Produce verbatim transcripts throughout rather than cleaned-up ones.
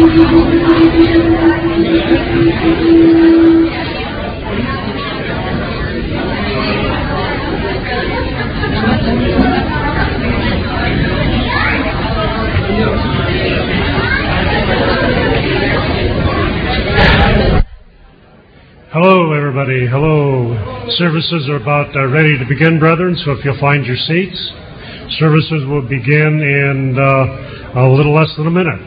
Hello, everybody. Hello. Services are about uh, ready to begin, brethren, so if you'll find your seats. Services will begin in uh, a little less than a minute.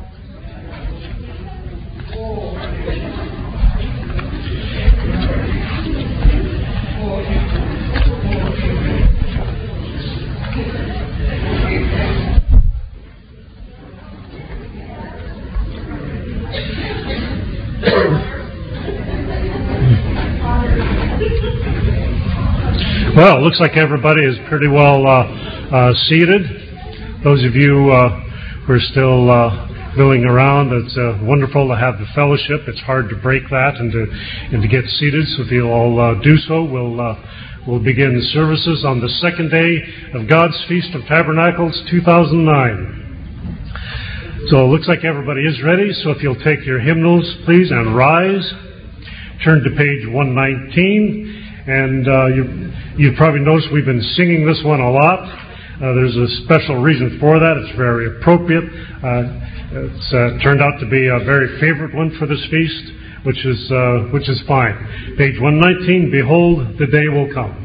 Well, it looks like everybody is pretty well uh, uh, seated. Those of you uh, who are still uh, milling around, it's uh, wonderful to have the fellowship. It's hard to break that and to and to get seated. So if you'll all uh, do so, we'll uh, we'll begin the services on the second day of God's Feast of Tabernacles two thousand nine. So it looks like everybody is ready. So if you'll take your hymnals, please, and rise. Turn to page one nineteen. And uh, you, you've probably noticed we've been singing this one a lot. Uh, there's a special reason for that. It's very appropriate. Uh, it's uh, turned out to be a very favorite one for this feast, which is uh, which is fine. Page one nineteen, Behold, the day will come.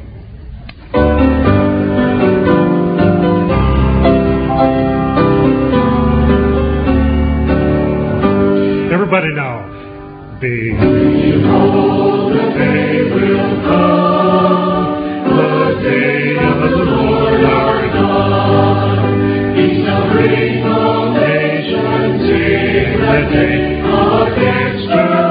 Everybody now. Behold, the day will come, the day of the Lord our God. He shall bring all nations in the day against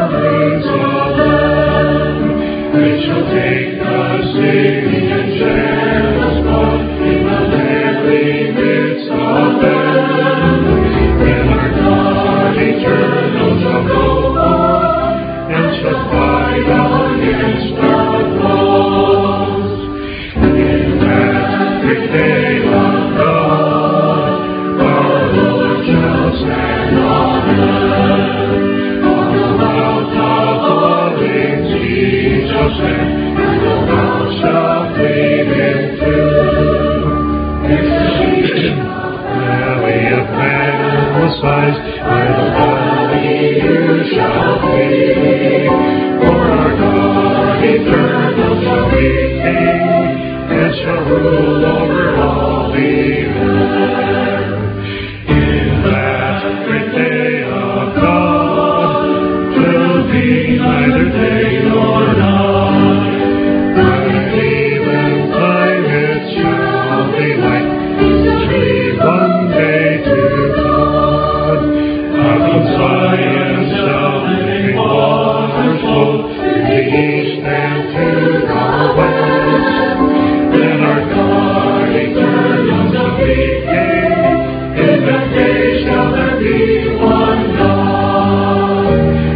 Jerusalem. They shall take the city and share the spoil in the very midst of them. Then our God eternal shall go forth and shall fight against the foes. In that great day of God, our Lord shall stand on earth. On the Mount of Olives he shall stand, and the mount shall cleave him through. In the valley of Magdalene sighs, by the valley you shall flee. For our God eternal shall be King, and shall rule over all the earth. In that great day of God, will be neither day nor night. By even time it shall be light, be one day to God. Out of Zion shall living waters flow, to the east and to the west. Then our God eternal shall be King. In that day shall there be one God.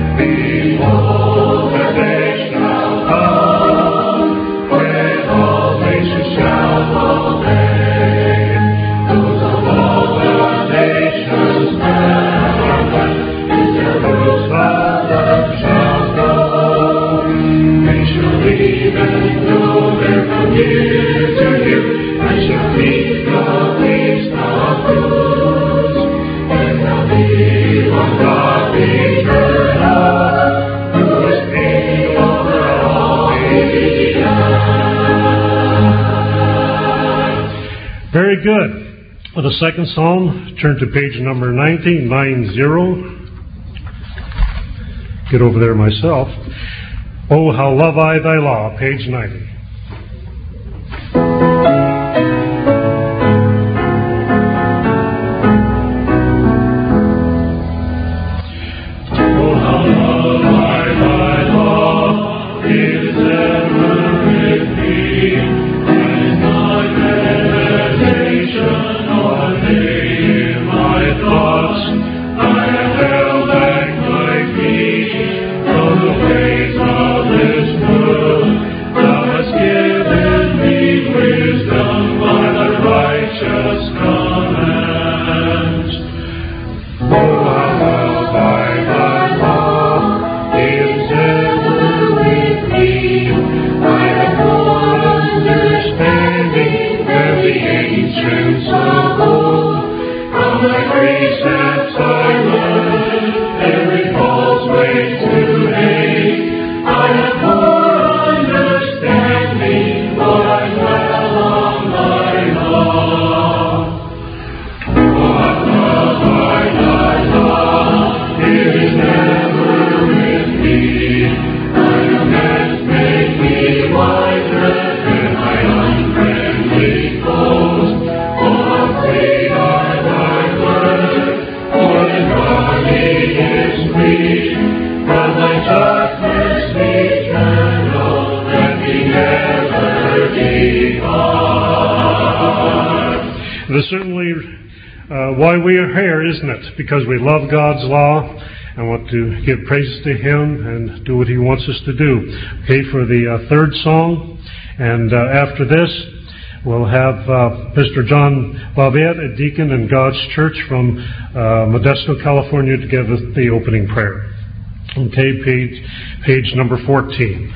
Behold, the day shall come, when all nations shall obey. Those of all the nations that are left in Jerusalem shall go. They shall leave and go there from year to year, and shall meet the feast of booths. And there'll be one God eternal, who is King over all the earth. Very good. For the second psalm, turn to page number ninety, nine zero. Get over there myself. Oh, how love I thy law, page ninety. conscience of old. From thy precepts I learn every false way to hate. I have more understanding, for I dwell on thy law. What love I thy law, it is never with me. Thy commands make me wiser than my unfriendly foes. For how sweet are thy words, more than honey is sweet. From thy judgments eternal, let me never depart. That's certainly uh, why we are here, isn't it? Because we love God's law and want to give praises to Him and do what He wants us to do. Okay, for the uh, third song, and uh, after this, we'll have uh, Mister John Bobbitt, a deacon in God's Church from uh, Modesto, California, to give us the opening prayer. Okay, page, page number fourteen.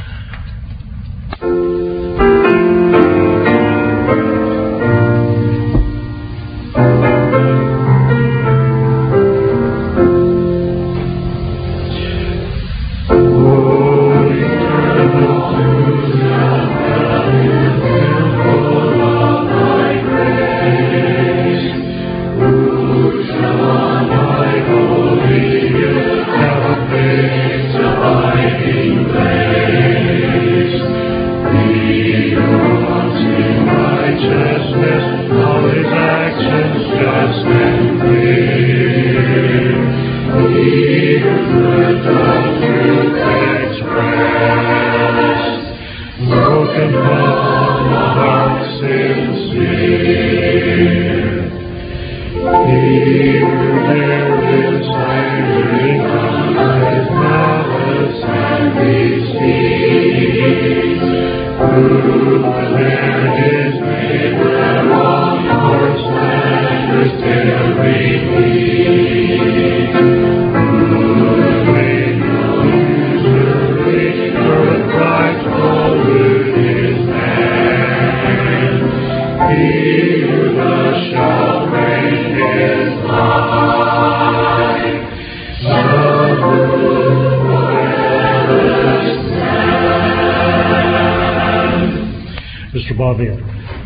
Mister Bobbitt.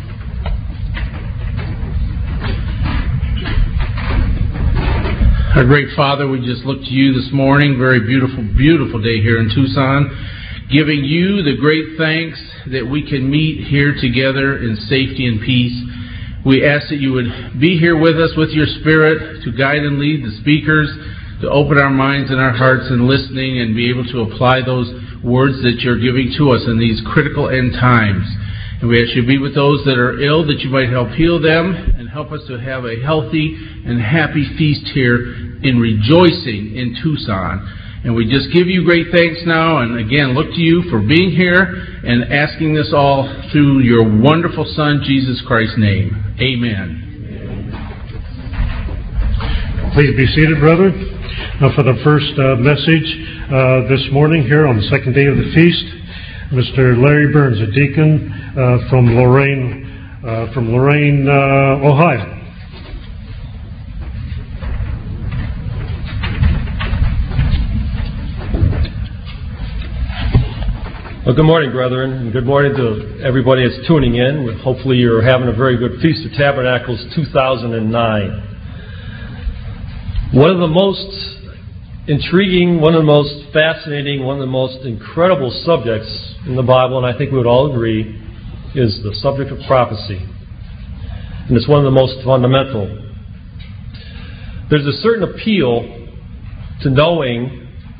Our great Father, we just look to you this morning. Very beautiful, beautiful day here in Tucson. Giving you the great thanks that we can meet here together in safety and peace. We ask that you would be here with us with your Spirit to guide and lead the speakers, to open our minds and our hearts in listening and be able to apply those words that you're giving to us in these critical end times. And we ask you to be with those that are ill, that you might help heal them and help us to have a healthy and happy feast here in rejoicing in Tucson. And we just give you great thanks now, and again look to you for being here and asking this all through your wonderful Son, Jesus Christ's name. Amen. Please be seated, brethren. Now for the first uh, message uh, this morning here on the second day of the feast, Mister Larry Burns, a deacon uh, from Lorain, uh, from Lorain, uh, Ohio. Well, good morning, brethren, and good morning to everybody that's tuning in. Hopefully you're having a very good Feast of Tabernacles two thousand nine. One of the most intriguing, one of the most fascinating, one of the most incredible subjects in the Bible, and I think we would all agree, is the subject of prophecy. And it's one of the most fundamental. There's a certain appeal to knowing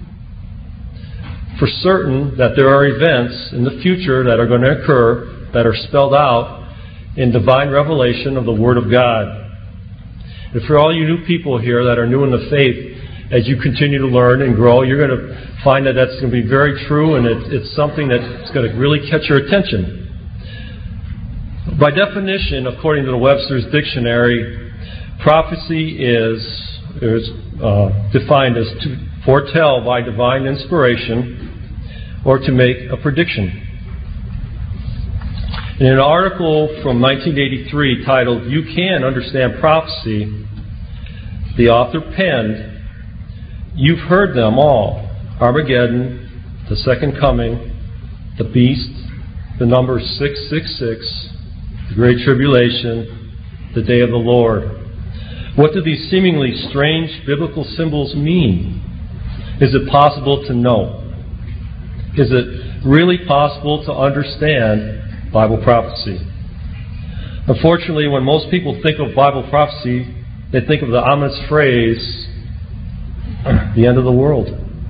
for certain that there are events in the future that are going to occur that are spelled out in divine revelation of the Word of God. And for all you new people here that are new in the faith, as you continue to learn and grow, you're going to find that that's going to be very true, and it, it's something that's going to really catch your attention. By definition, according to the Webster's Dictionary, prophecy is, is uh, defined as to foretell by divine inspiration or to make a prediction. In an article from nineteen eighty-three titled, "You Can Understand Prophecy," the author penned, "You've heard them all. Armageddon, the second coming, the beast, the number six six six, the Great Tribulation, the day of the Lord. What do these seemingly strange biblical symbols mean? Is it possible to know? Is it really possible to understand Bible prophecy?" Unfortunately, when most people think of Bible prophecy, they think of the ominous phrase, the end of the world.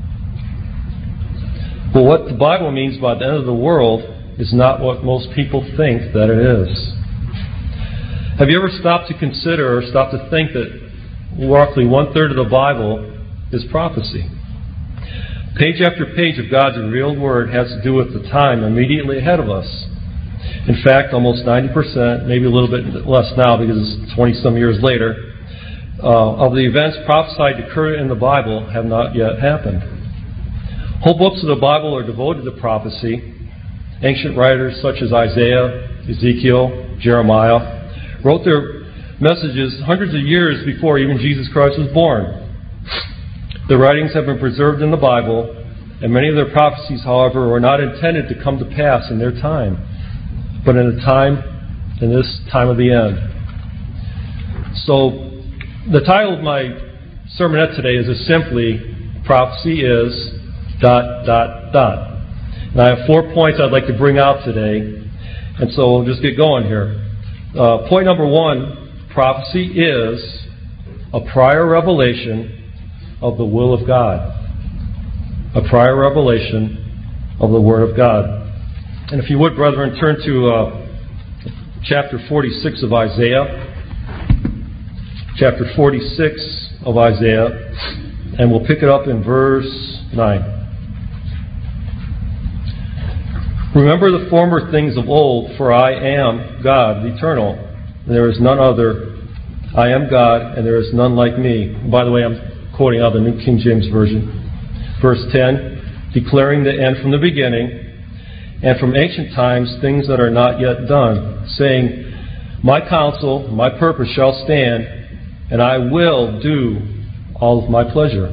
But what the Bible means by the end of the world is not what most people think that it is. Have you ever stopped to consider or stopped to think that roughly one-third of the Bible is prophecy? Page after page of God's revealed Word has to do with the time immediately ahead of us. In fact, almost ninety percent, maybe a little bit less now because it's twenty-some years later, uh, of the events prophesied to occur in the Bible have not yet happened. Whole books of the Bible are devoted to prophecy. Ancient writers such as Isaiah, Ezekiel, Jeremiah wrote their messages hundreds of years before even Jesus Christ was born. The writings have been preserved in the Bible, and many of their prophecies, however, were not intended to come to pass in their time, but in a time, in this time of the end. So, the title of my sermonette today is just simply, "Prophecy is dot, dot, dot." And I have four points I'd like to bring out today, and so we'll just get going here. Uh, point number one, prophecy is a prior revelation of the will of God. A prior revelation of the Word of God. And if you would, brethren, turn to uh, chapter forty-six of Isaiah. Chapter forty-six of Isaiah. And we'll pick it up in verse nine. "Remember the former things of old, for I am God, the eternal, and there is none other. I am God, and there is none like me." By the way, I'm quoting out of the New King James Version. Verse ten, "Declaring the end from the beginning, and from ancient times things that are not yet done, saying, My counsel, my purpose shall stand, and I will do all of my pleasure."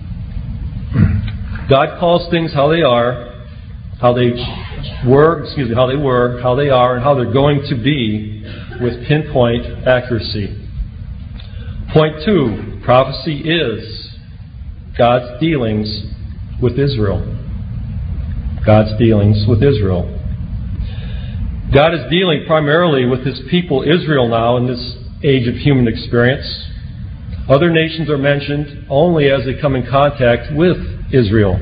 God calls things how they are, how they were, excuse me, how they were, how they are, and how they're going to be with pinpoint accuracy. Point two, prophecy is God's dealings with Israel. God's dealings with Israel. God is dealing primarily with His people Israel now in this age of human experience. Other nations are mentioned only as they come in contact with Israel.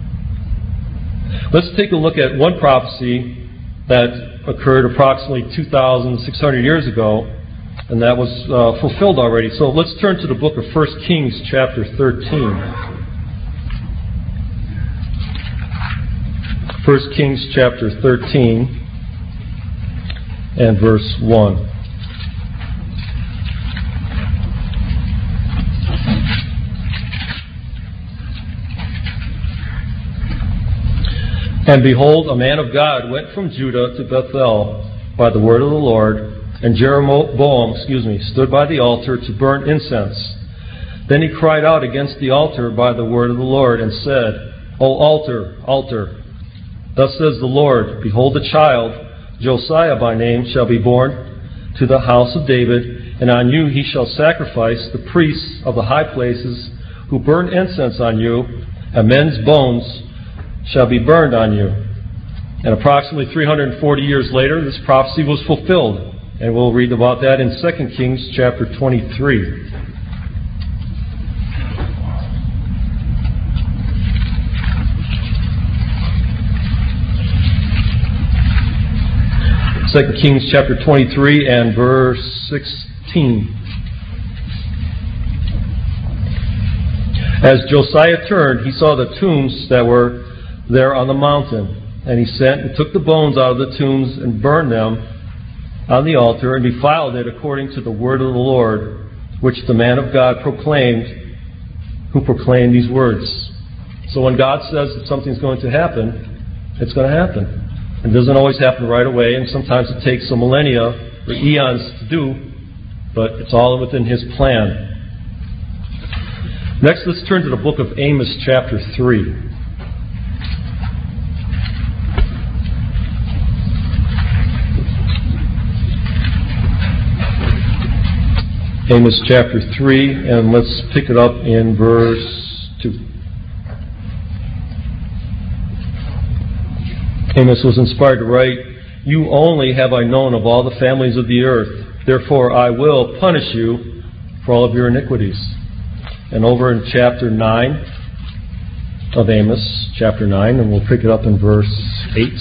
Let's take a look at one prophecy that occurred approximately two thousand six hundred years ago, and that was uh, fulfilled already. So let's turn to the book of First Kings chapter thirteen. First Kings chapter thirteen and verse one. "And behold, a man of God went from Judah to Bethel by the word of the Lord, and Jeroboam, excuse me, stood by the altar to burn incense. Then he cried out against the altar by the word of the Lord, and said, O altar, altar, thus says the Lord, behold, a child, Josiah by name, shall be born to the house of David, and on you he shall sacrifice the priests of the high places who burn incense on you, and men's bones shall be burned on you." And approximately three hundred forty years later, this prophecy was fulfilled. And we'll read about that in Second Kings chapter twenty-three. Second Kings chapter twenty-three and verse sixteen. "As Josiah turned, he saw the tombs that were there on the mountain, and he sent and took the bones out of the tombs and burned them on the altar and defiled it according to the word of the Lord, which the man of God proclaimed, who proclaimed these words." So when God says that something's going to happen, it's going to happen. It doesn't always happen right away, and sometimes it takes a millennia or eons to do, but it's all within His plan. Next, let's turn to the book of Amos, chapter three. Amos chapter three, and let's pick it up in verse two. Amos was inspired to write, "You only have I known of all the families of the earth. Therefore I will punish you for all of your iniquities." And over in chapter nine of Amos, chapter nine, and we'll pick it up in verse eight.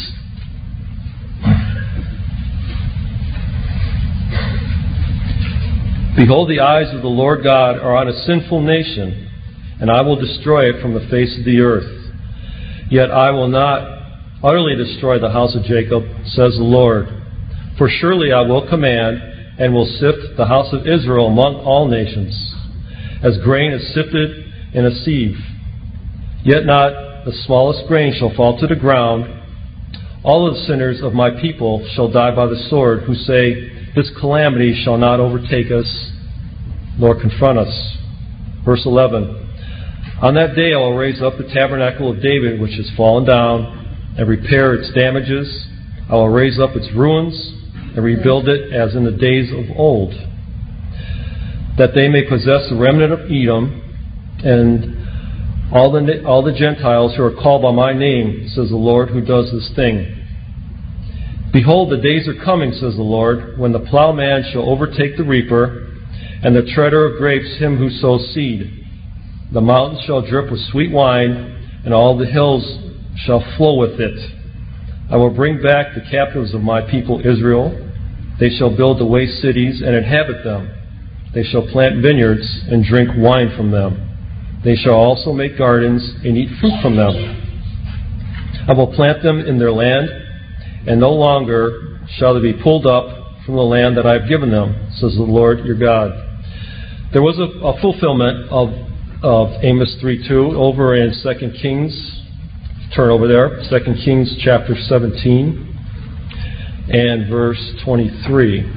"Behold, the eyes of the Lord God are on a sinful nation, and I will destroy it from the face of the earth. Yet I will not utterly destroy the house of Jacob, says the Lord. For surely I will command, and will sift the house of Israel among all nations, as grain is sifted in a sieve. Yet not the smallest grain shall fall to the ground. All the sinners of my people shall die by the sword, who say, this calamity shall not overtake us, nor confront us." Verse eleven. "On that day I will raise up the tabernacle of David, which has fallen down, and repair its damages. I will raise up its ruins, and rebuild it as in the days of old, that they may possess the remnant of Edom, and all the, all the Gentiles who are called by my name, says the Lord who does this thing. Behold, the days are coming, says the Lord, when the plowman shall overtake the reaper, and the treader of grapes him who sows seed. The mountains shall drip with sweet wine, and all the hills shall flow with it. I will bring back the captives of my people Israel. They shall build the waste cities and inhabit them. They shall plant vineyards and drink wine from them. They shall also make gardens and eat fruit from them. I will plant them in their land, and no longer shall they be pulled up from the land that I have given them, says the Lord your God." There was a, a fulfillment of, of Amos three two over in Second Kings. Turn over there, Second Kings chapter seventeen and verse twenty-three.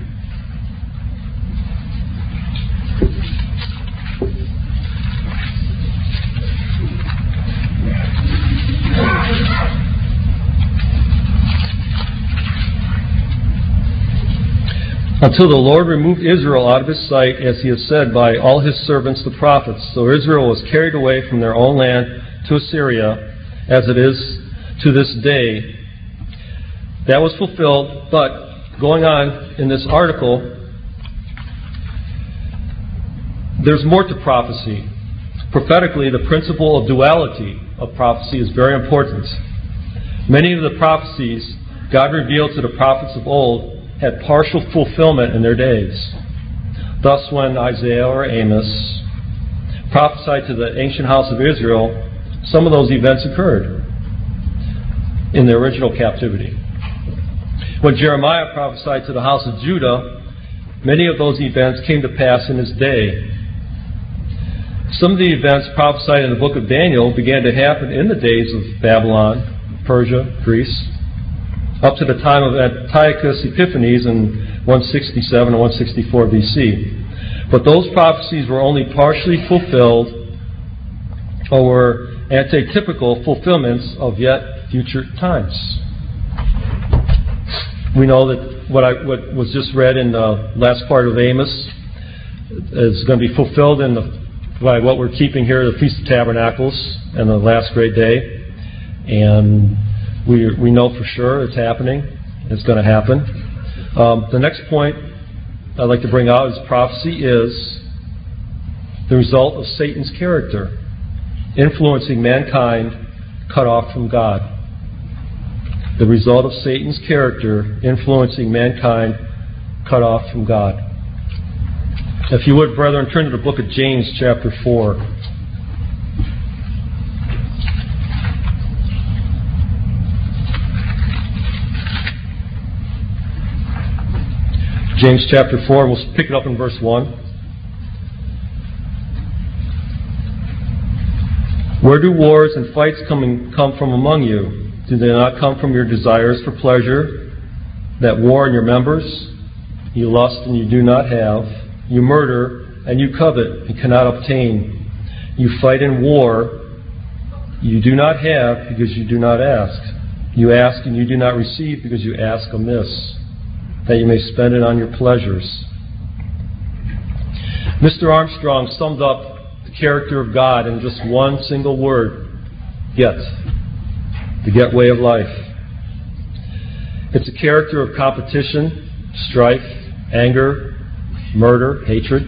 "Until the Lord removed Israel out of his sight, as he has said by all his servants the prophets. So Israel was carried away from their own land to Assyria, as it is to this day." That was fulfilled, but going on in this article, there's more to prophecy. Prophetically, the principle of duality of prophecy is very important. Many of the prophecies God revealed to the prophets of old had partial fulfillment in their days. Thus, when Isaiah or Amos prophesied to the ancient house of Israel, some of those events occurred in the original captivity. When Jeremiah prophesied to the house of Judah, many of those events came to pass in his day. Some of the events prophesied in the book of Daniel began to happen in the days of Babylon, Persia, Greece, up to the time of Antiochus Epiphanes in one sixty-seven and one sixty-four B C. But those prophecies were only partially fulfilled, or were antitypical fulfillments of yet future times. We know that what, I, what was just read in the last part of Amos is going to be fulfilled in the, by what we're keeping here, the Feast of Tabernacles, and the last great day. And we we know for sure it's happening. It's going to happen. Um, the next point I'd like to bring out is prophecy is the result of Satan's character, influencing mankind cut off from God. The result of Satan's character influencing mankind cut off from God. If you would, brethren, turn to the book of James chapter four. James chapter four, we'll pick it up in verse one. "Where do wars and fights come, come from among you? Do they not come from your desires for pleasure that war in your members? You lust and you do not have. You murder and you covet and cannot obtain. You fight in war. You do not have because you do not ask. You ask and you do not receive because you ask amiss, that you may spend it on your pleasures. Mister Armstrong summed up the character of God in just one single word: get. The get way of life. It's a character of competition, strife, anger, murder, hatred.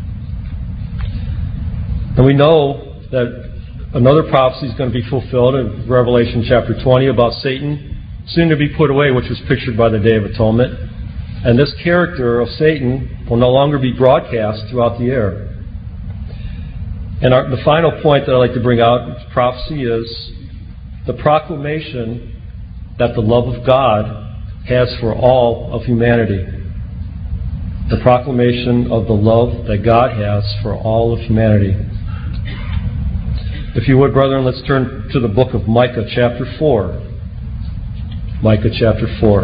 And we know that another prophecy is going to be fulfilled in Revelation chapter twenty about Satan, soon to be put away, which was pictured by the Day of Atonement. And this character of Satan will no longer be broadcast throughout the air. And our, the final point that I'd like to bring out in prophecy is the proclamation that the love of God has for all of humanity. The proclamation of the love that God has for all of humanity. If you would, brethren, let's turn to the book of Micah chapter four. Micah chapter four.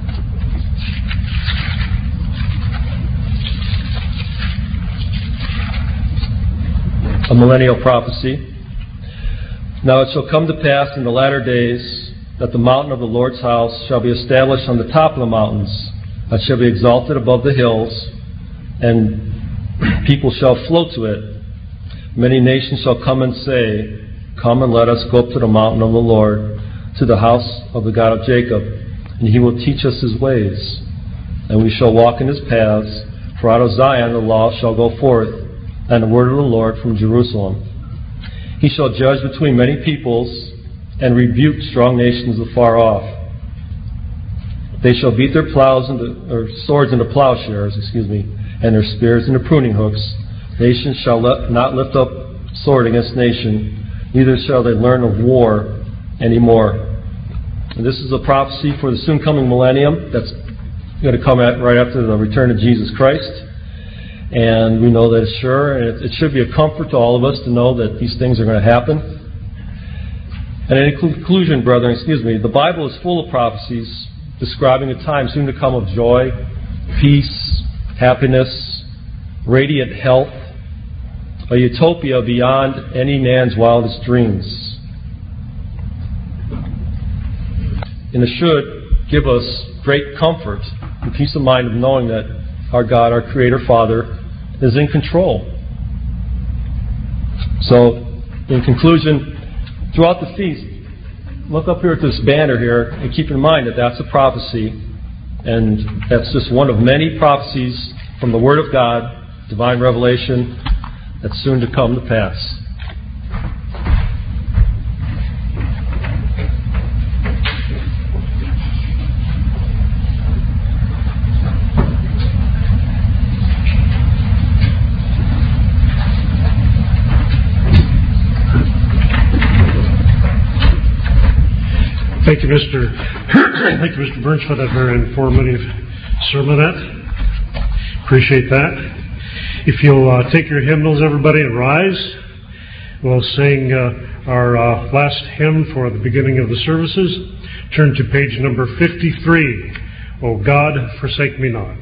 A millennial prophecy. Now it shall come to pass in the latter days that the mountain of the Lord's house shall be established on the top of the mountains, that shall be exalted above the hills, and people shall flow to it. Many nations shall come and say, Come and let us go up to the mountain of the Lord, to the house of the God of Jacob, and he will teach us his ways, and we shall walk in his paths. For out of Zion the law shall go forth, and the word of the Lord from Jerusalem. He shall judge between many peoples, and rebuke strong nations afar off. They shall beat their plows into, or swords into plowshares, excuse me, and their spears into pruning hooks. Nation shall let, not lift up sword against nation, neither shall they learn of war any more. And this is a prophecy for the soon coming millennium that's going to come at, right after the return of Jesus Christ. And we know that it's sure, and it, it should be a comfort to all of us to know that these things are going to happen. And in conclusion, brethren, excuse me, the Bible is full of prophecies describing a time soon to come of joy, peace, happiness, radiant health, a utopia beyond any man's wildest dreams. And it should give us great comfort and peace of mind of knowing that our God, our Creator Father, is in control. So, in conclusion, throughout the feast, look up here at this banner here and keep in mind that that's a prophecy, and that's just one of many prophecies from the Word of God, divine revelation, that's soon to come to pass. Thank you, Mister Thank you, Mister Burns, for that very informative sermonette. Appreciate that. If you'll uh, take your hymnals, everybody, and rise, we'll sing uh, our uh, last hymn for the beginning of the services. Turn to page number fifty-three. O God, forsake me not.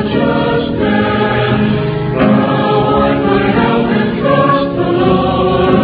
Lord,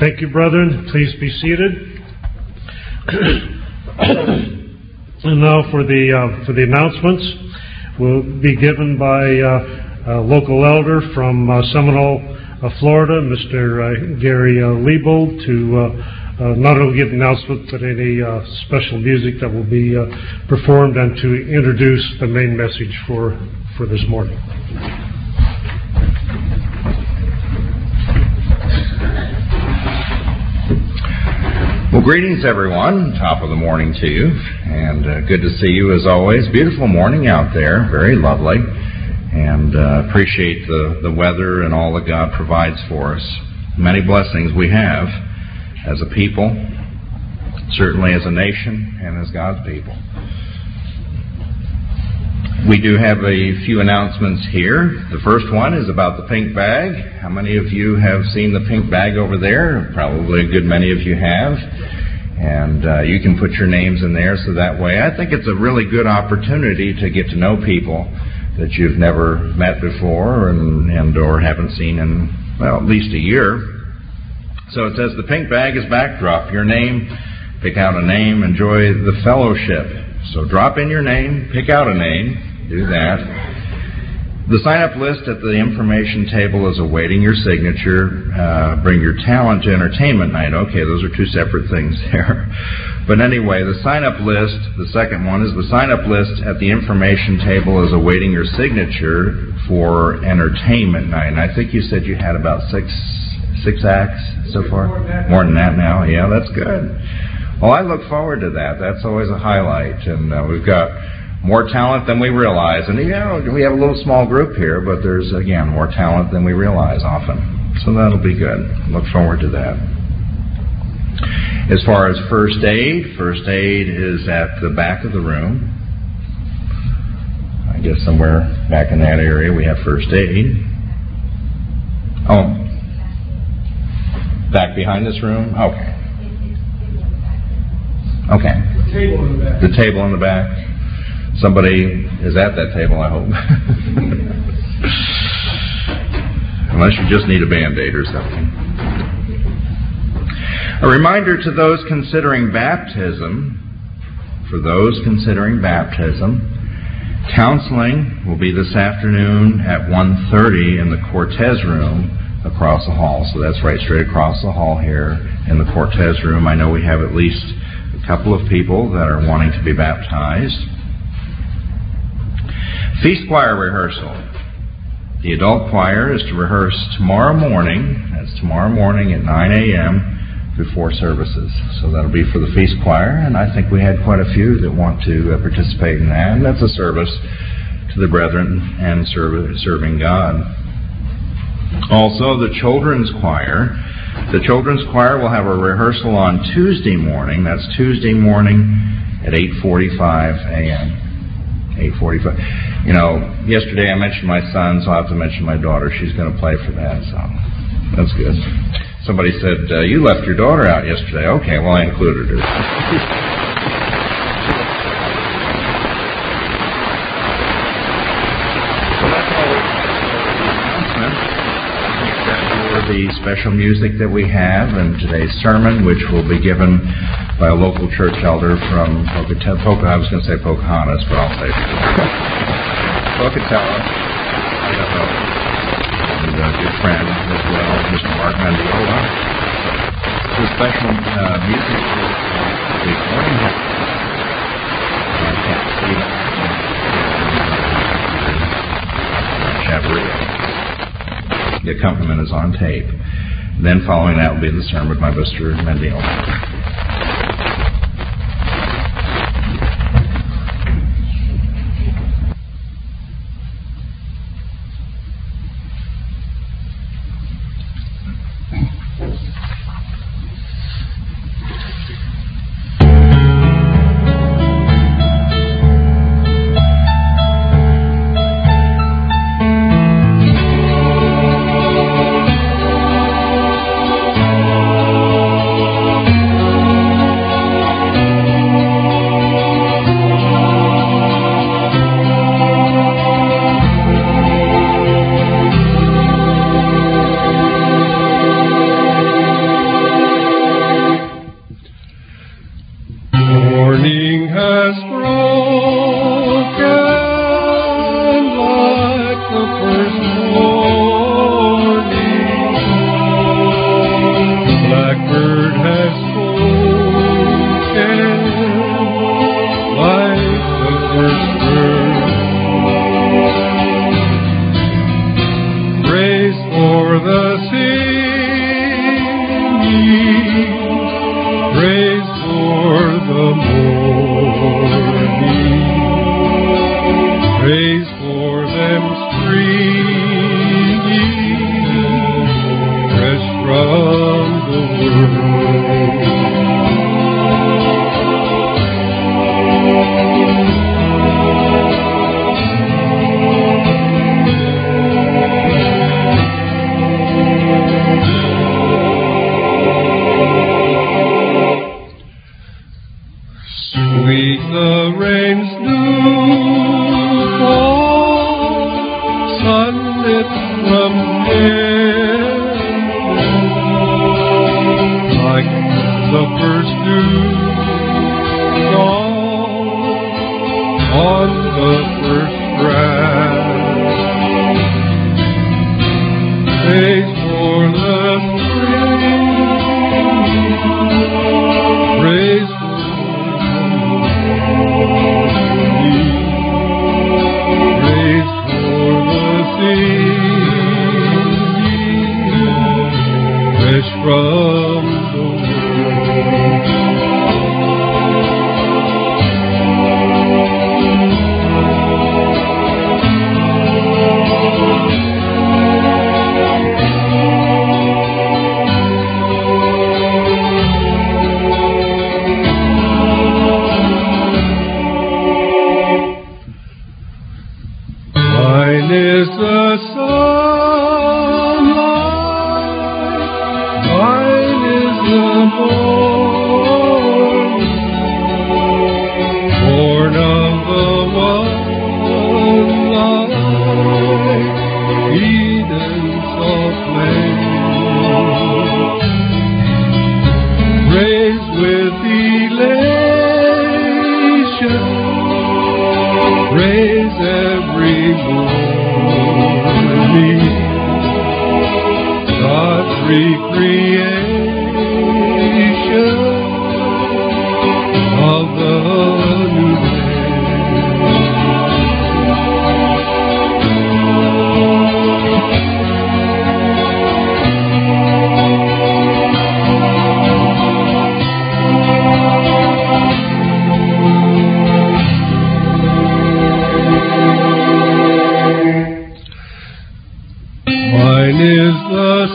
Thank you, brethren. Please be seated. And now for the uh, for the announcements, will be given by uh, a local elder from uh, Seminole, uh, Florida, Mister Uh, Gary uh, Liebold, to uh, uh, not only give the announcement but any uh, special music that will be uh, performed, and to introduce the main message for for this morning. Well, greetings, everyone. Top of the morning to you, and uh, good to see you as always. Beautiful morning out there, very lovely, and uh, appreciate the, the weather and all that God provides for us. Many blessings we have as a people, certainly as a nation, and as God's people. We do have a few announcements here. The first one is about the pink bag. How many of you have seen the pink bag over there? Probably a good many of you have. And uh, you can put your names in there, so that way I think it's a really good opportunity to get to know people that you've never met before and, and or haven't seen in, well, at least a year. So it says the pink bag is backdrop. Your name, pick out a name, enjoy the fellowship. So drop in your name, pick out a name, do that. The sign-up list at the information table is awaiting your signature. Uh, bring your talent to entertainment night. Okay, those are two separate things there. But anyway, the sign-up list, the second one is the sign-up list at the information table is awaiting your signature for entertainment night. And I think you said you had about six six acts so far? More than that now? Yeah, that's good. Well, I look forward to that. That's always a highlight. And uh, we've got more talent than we realize. And, you know, we have a little small group here, but there's, again, more talent than we realize often. So that'll be good. Look forward to that. As far as first aid, first aid is at the back of the room. I guess somewhere back in that area we have first aid. Oh, back behind this room? Okay. Okay. The table in the back. The table in the back. Somebody is at that table, I hope. Unless you just need a Band-Aid or something. A reminder to those considering baptism, for those considering baptism, counseling will be this afternoon at one thirty in the Cortez room across the hall. So that's right straight across the hall here in the Cortez room. I know we have at least a couple of people that are wanting to be baptized. Feast choir rehearsal. The adult choir is to rehearse tomorrow morning. That's tomorrow morning at nine a.m. before services. So that'll be for the feast choir, and I think we had quite a few that want to uh, participate in that. And that's a service to the brethren and serve, serving God. Also, the children's choir. The children's choir will have a rehearsal on Tuesday morning. That's Tuesday morning at eight forty-five a.m. eight forty-five. You know, yesterday I mentioned my son, so I'll have to mention my daughter. She's going to play for that, so that's good. Somebody said, uh, you left your daughter out yesterday. Okay, well, I included her. The special music that we have and today's sermon, which will be given by a local church elder from Pocatello. Poca, I was going to say Pocahontas, but I'll say Pocatello. And a good friend as well, Mister Mark Mendiola. The special uh, music is the morning Chavarria. The accompaniment is on tape. Then following that will be the sermon by Mister Mendiola. Thank you. streams fresh from the world. Sweet the rains do fall, sunlit from heaven, like the first dew dawn on the first grass. Praise for the spring, praise praise for the sea, fresh from the Mine is the sunlight, mine is the morning, born of the one light, Eden's soft flame. Raised with elation, praise every morning, God's recreation of the new day. Mine is the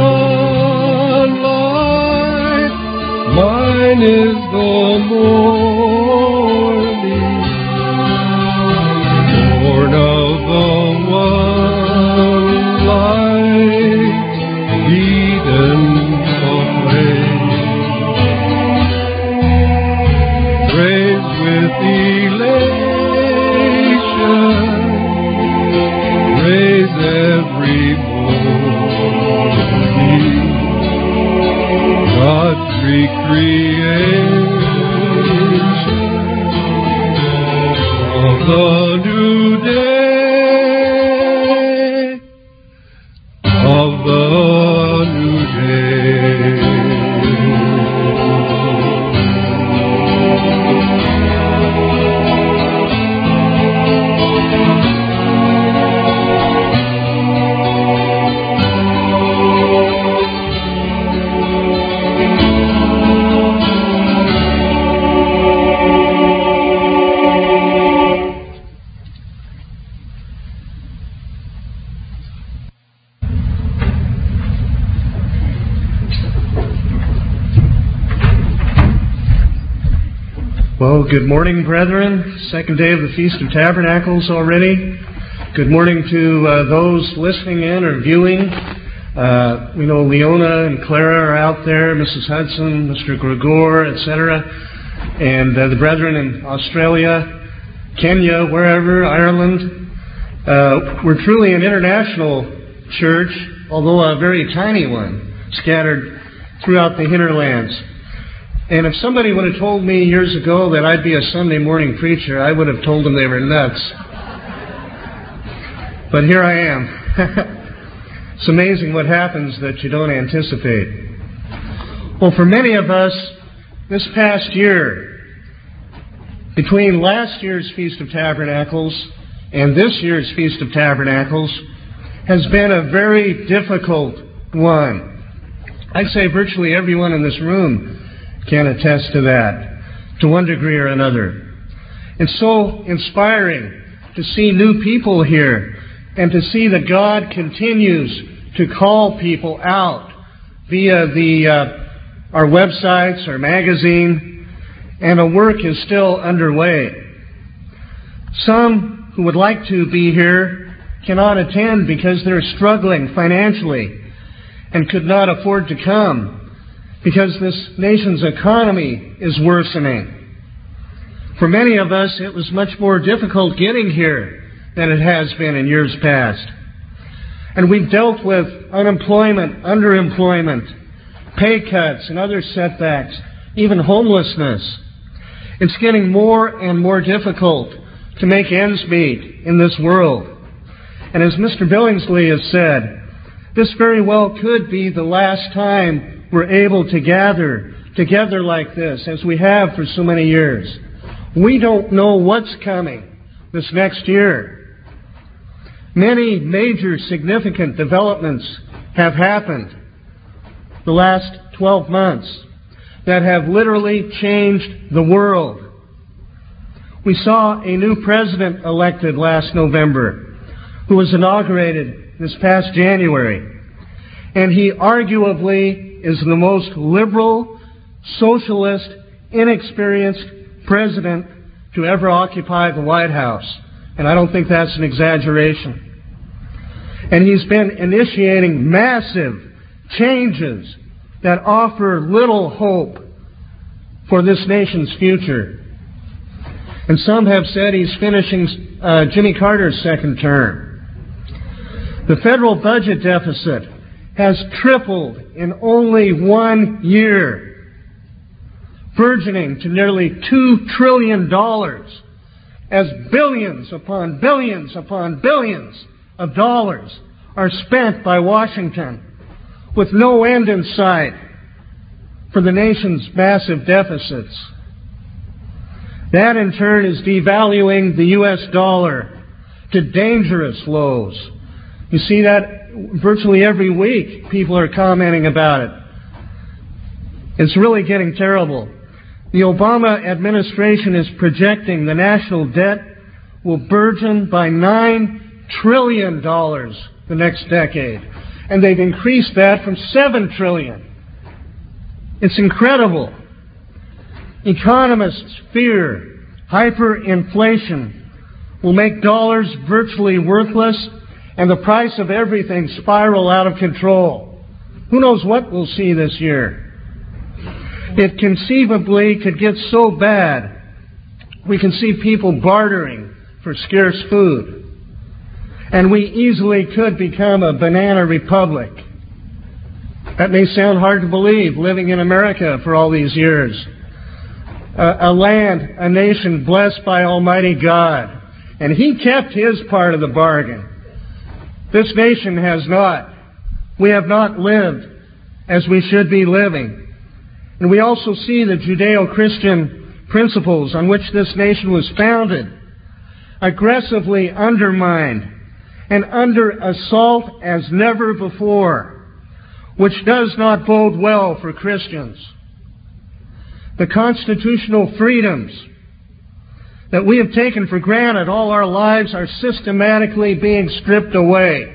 sunlight, mine is the morning, born of the one light, Eden's soft flame. Praise with elation, praise every morning, God's recreation of the new day, of the new day. Well, good morning, brethren. Second day of the Feast of Tabernacles already. Good morning to uh, those listening in or viewing. Uh, we know Leona and Clara are out there, Missus Hudson, Mister Gregor, et cetera. And uh, the brethren in Australia, Kenya, wherever, Ireland. Uh, we're truly an international church, although a very tiny one, scattered throughout the hinterlands. And if somebody would have told me years ago that I'd be a Sunday morning preacher, I would have told them they were nuts. But here I am. It's amazing what happens that you don't anticipate. Well, for many of us, this past year, between last year's Feast of Tabernacles and this year's Feast of Tabernacles, has been a very difficult one. I'd say virtually everyone in this room can attest to that, to one degree or another. It's so inspiring to see new people here and to see that God continues to call people out via the uh, our websites, our magazine, and a work is still underway. Some who would like to be here cannot attend because they're struggling financially and could not afford to come because this nation's economy is worsening. For many of us, it was much more difficult getting here than it has been in years past. And we've dealt with unemployment, underemployment, pay cuts, and other setbacks, even homelessness. It's getting more and more difficult to make ends meet in this world. And as Mister Billingsley has said, this very well could be the last time we're able to gather together like this, as we have for so many years. We don't know what's coming this next year. Many major significant developments have happened the last twelve months that have literally changed the world. We saw a new president elected last November who was inaugurated this past January. And he arguably is the most liberal, socialist, inexperienced president to ever occupy the White House. And I don't think that's an exaggeration. And he's been initiating massive changes that offer little hope for this nation's future. And some have said he's finishing uh, Jimmy Carter's second term. The federal budget deficit has tripled in only one year, burgeoning to nearly two trillion dollars, as billions upon billions upon billions of dollars are spent by Washington with no end in sight for the nation's massive deficits. That in turn is devaluing the U S dollar to dangerous lows. You see that virtually every week people are commenting about it. It's really getting terrible. The Obama administration is projecting the national debt will burgeon by nine trillion dollars the next decade. And they've increased that from seven trillion dollars. It's incredible. Economists fear hyperinflation will make dollars virtually worthless and the price of everything spiral out of control. Who knows what we'll see this year? It conceivably could get so bad we can see people bartering for scarce food. And we easily could become a banana republic. That may sound hard to believe, living in America for all these years. Uh, a land, a nation blessed by Almighty God. And He kept His part of the bargain. This nation has not. We have not lived as we should be living. And we also see the Judeo-Christian principles on which this nation was founded aggressively undermined and under assault as never before, which does not bode well for Christians. The constitutional freedoms that we have taken for granted all our lives are systematically being stripped away.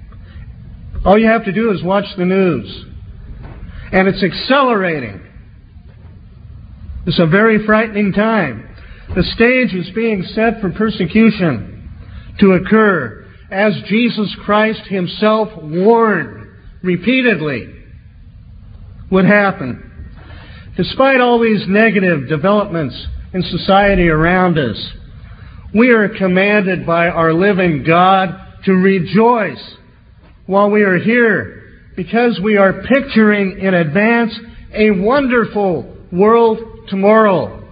All you have to do is watch the news. And it's accelerating. It's a very frightening time. The stage is being set for persecution to occur, as Jesus Christ Himself warned repeatedly would happen. Despite all these negative developments in society around us, we are commanded by our living God to rejoice while we are here, because we are picturing in advance a wonderful world tomorrow,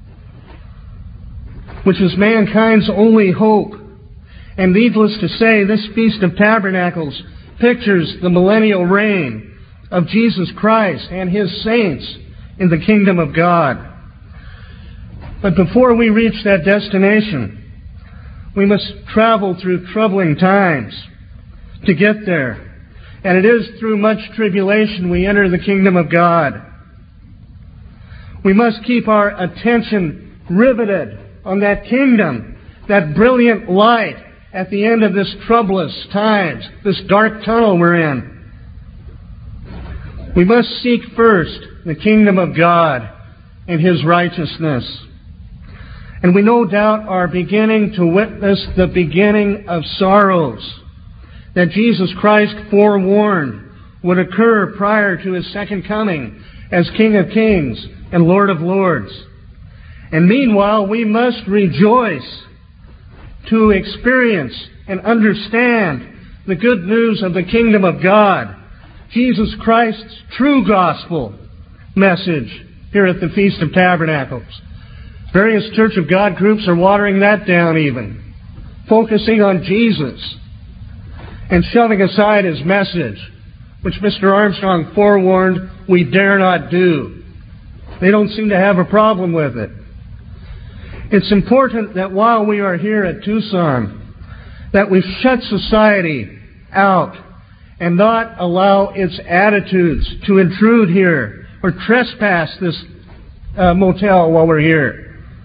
which is mankind's only hope. And needless to say, this Feast of Tabernacles pictures the millennial reign of Jesus Christ and His saints in the kingdom of God. But before we reach that destination, we must travel through troubling times to get there. And it is through much tribulation we enter the kingdom of God. We must keep our attention riveted on that kingdom, that brilliant light at the end of this troublous times, this dark tunnel we're in. We must seek first the kingdom of God and His righteousness. And we no doubt are beginning to witness the beginning of sorrows that Jesus Christ forewarned would occur prior to His second coming as King of Kings and Lord of Lords. And meanwhile, we must rejoice to experience and understand the good news of the kingdom of God, Jesus Christ's true gospel message here at the Feast of Tabernacles. Various Church of God groups are watering that down even, focusing on Jesus and shoving aside His message, which Mister Armstrong forewarned we dare not do. They don't seem to have a problem with it. It's important that while we are here at Tucson, that we shut society out and not allow its attitudes to intrude here or trespass this uh, motel while we're here.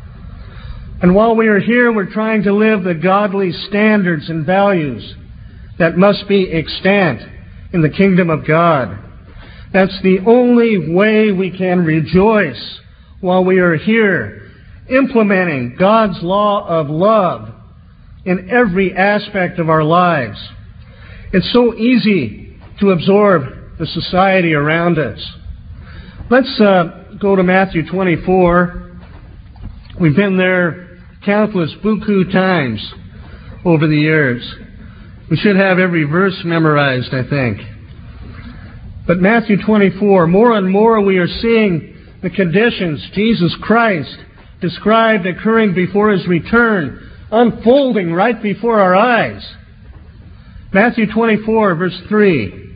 And while we are here, we're trying to live the godly standards and values that must be extant in the kingdom of God. That's the only way we can rejoice while we are here, implementing God's law of love in every aspect of our lives. It's so easy to absorb the society around us. Let's uh, go to Matthew twenty-four. We've been there countless buku times over the years. We should have every verse memorized, I think. But Matthew twenty-four, more and more we are seeing the conditions Jesus Christ described occurring before His return, unfolding right before our eyes. Matthew twenty-four, verse three.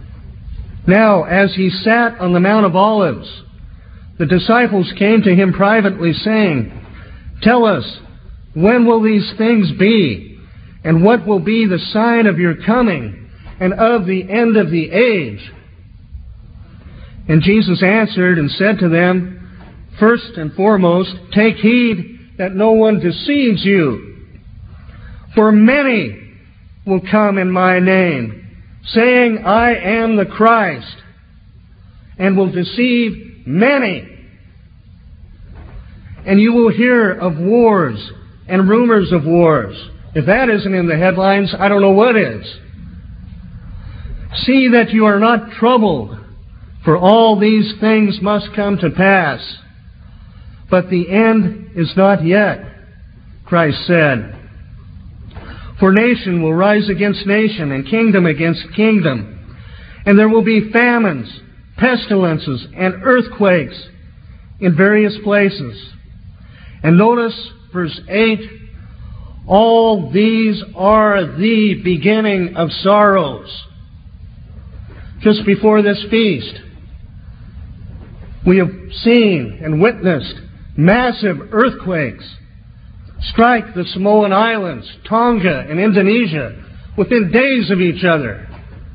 Now, as He sat on the Mount of Olives, the disciples came to Him privately, saying, "Tell us, when will these things be? And what will be the sign of your coming and of the end of the age?" And Jesus answered and said to them, "First and foremost, take heed that no one deceives you. For many will come in my name, saying, 'I am the Christ,' and will deceive many. And you will hear of wars and rumors of wars." If that isn't in the headlines, I don't know what is. "See that you are not troubled, for all these things must come to pass. But the end is not yet," Christ said. "For nation will rise against nation, and kingdom against kingdom. And there will be famines, pestilences, and earthquakes in various places." And notice verse eight, "All these are the beginning of sorrows." Just before this feast, we have seen and witnessed massive earthquakes strike the Samoan Islands, Tonga, and Indonesia within days of each other.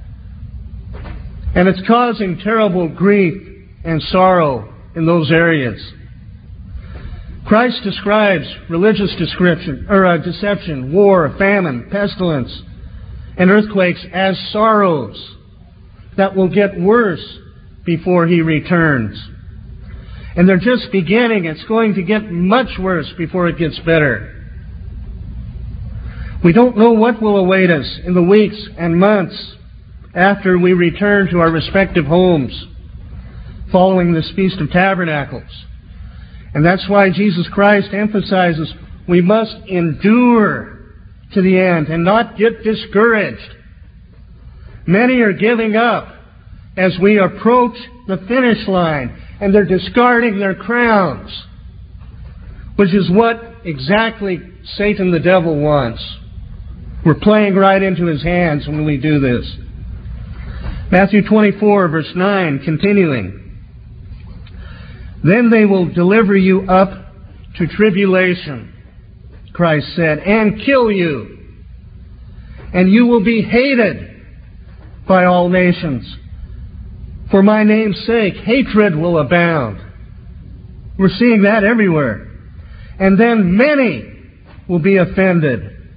And it's causing terrible grief and sorrow in those areas. Christ describes religious description, or uh, deception, war, famine, pestilence, and earthquakes as sorrows that will get worse before He returns. And they're just beginning. It's going to get much worse before it gets better. We don't know what will await us in the weeks and months after we return to our respective homes following this Feast of Tabernacles. And that's why Jesus Christ emphasizes we must endure to the end and not get discouraged. Many are giving up as we approach the finish line, and they're discarding their crowns, which is what exactly Satan the devil wants. We're playing right into his hands when we do this. Matthew twenty-four, verse nine, continuing. "Then they will deliver you up to tribulation," Christ said, "and kill you. And you will be hated by all nations. For my name's sake, hatred will abound." We're seeing that everywhere. "And then many will be offended.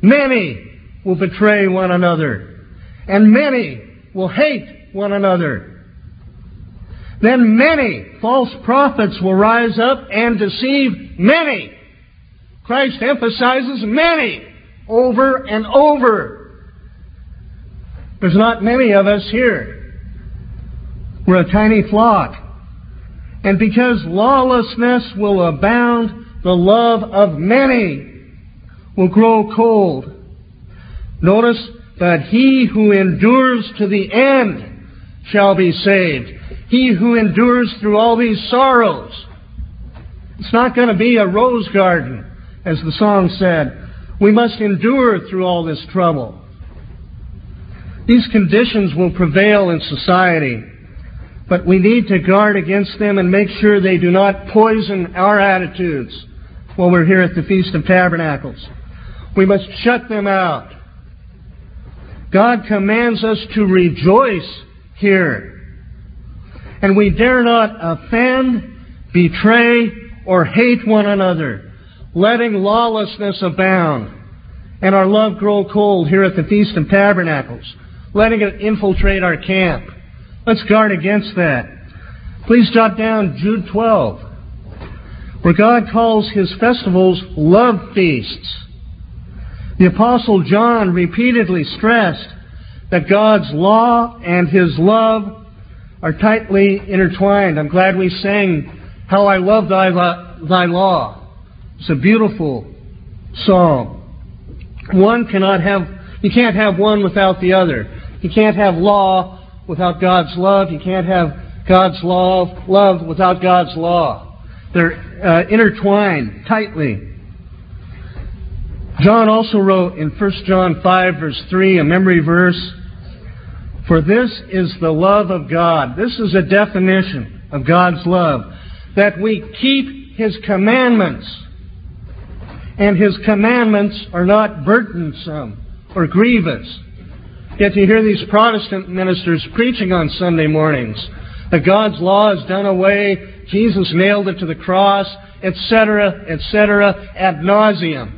Many will betray one another, and many will hate one another. Then many false prophets will rise up and deceive many. Christ emphasizes many over and over. There's not many of us here. We're a tiny flock. And because lawlessness will abound, the love of many will grow cold. Notice that he who endures to the end shall be saved. He who endures through all these sorrows. It's not going to be a rose garden, as the song said. We must endure through all this trouble. These conditions will prevail in society, but we need to guard against them and make sure they do not poison our attitudes while we're here at the Feast of Tabernacles. We must shut them out. God commands us to rejoice here. And we dare not offend, betray, or hate one another, letting lawlessness abound and our love grow cold here at the Feast of Tabernacles, letting it infiltrate our camp. Let's guard against that. Please jot down Jude twelve, where God calls His festivals love feasts. The Apostle John repeatedly stressed that God's law and His love are tightly intertwined. I'm glad we sang How I Love Thy, Thy Law. It's a beautiful song. One cannot have, you can't have one without the other. You can't have law without God's love. You can't have God's love, love without God's law. They're uh, intertwined tightly. John also wrote in First John five, verse three, a memory verse, "For this is the love of God." This is a definition of God's love, that we keep His commandments. And His commandments are not burdensome or grievous. Yet you hear these Protestant ministers preaching on Sunday mornings that God's law is done away, Jesus nailed it to the cross, et cetera, et cetera, ad nauseum.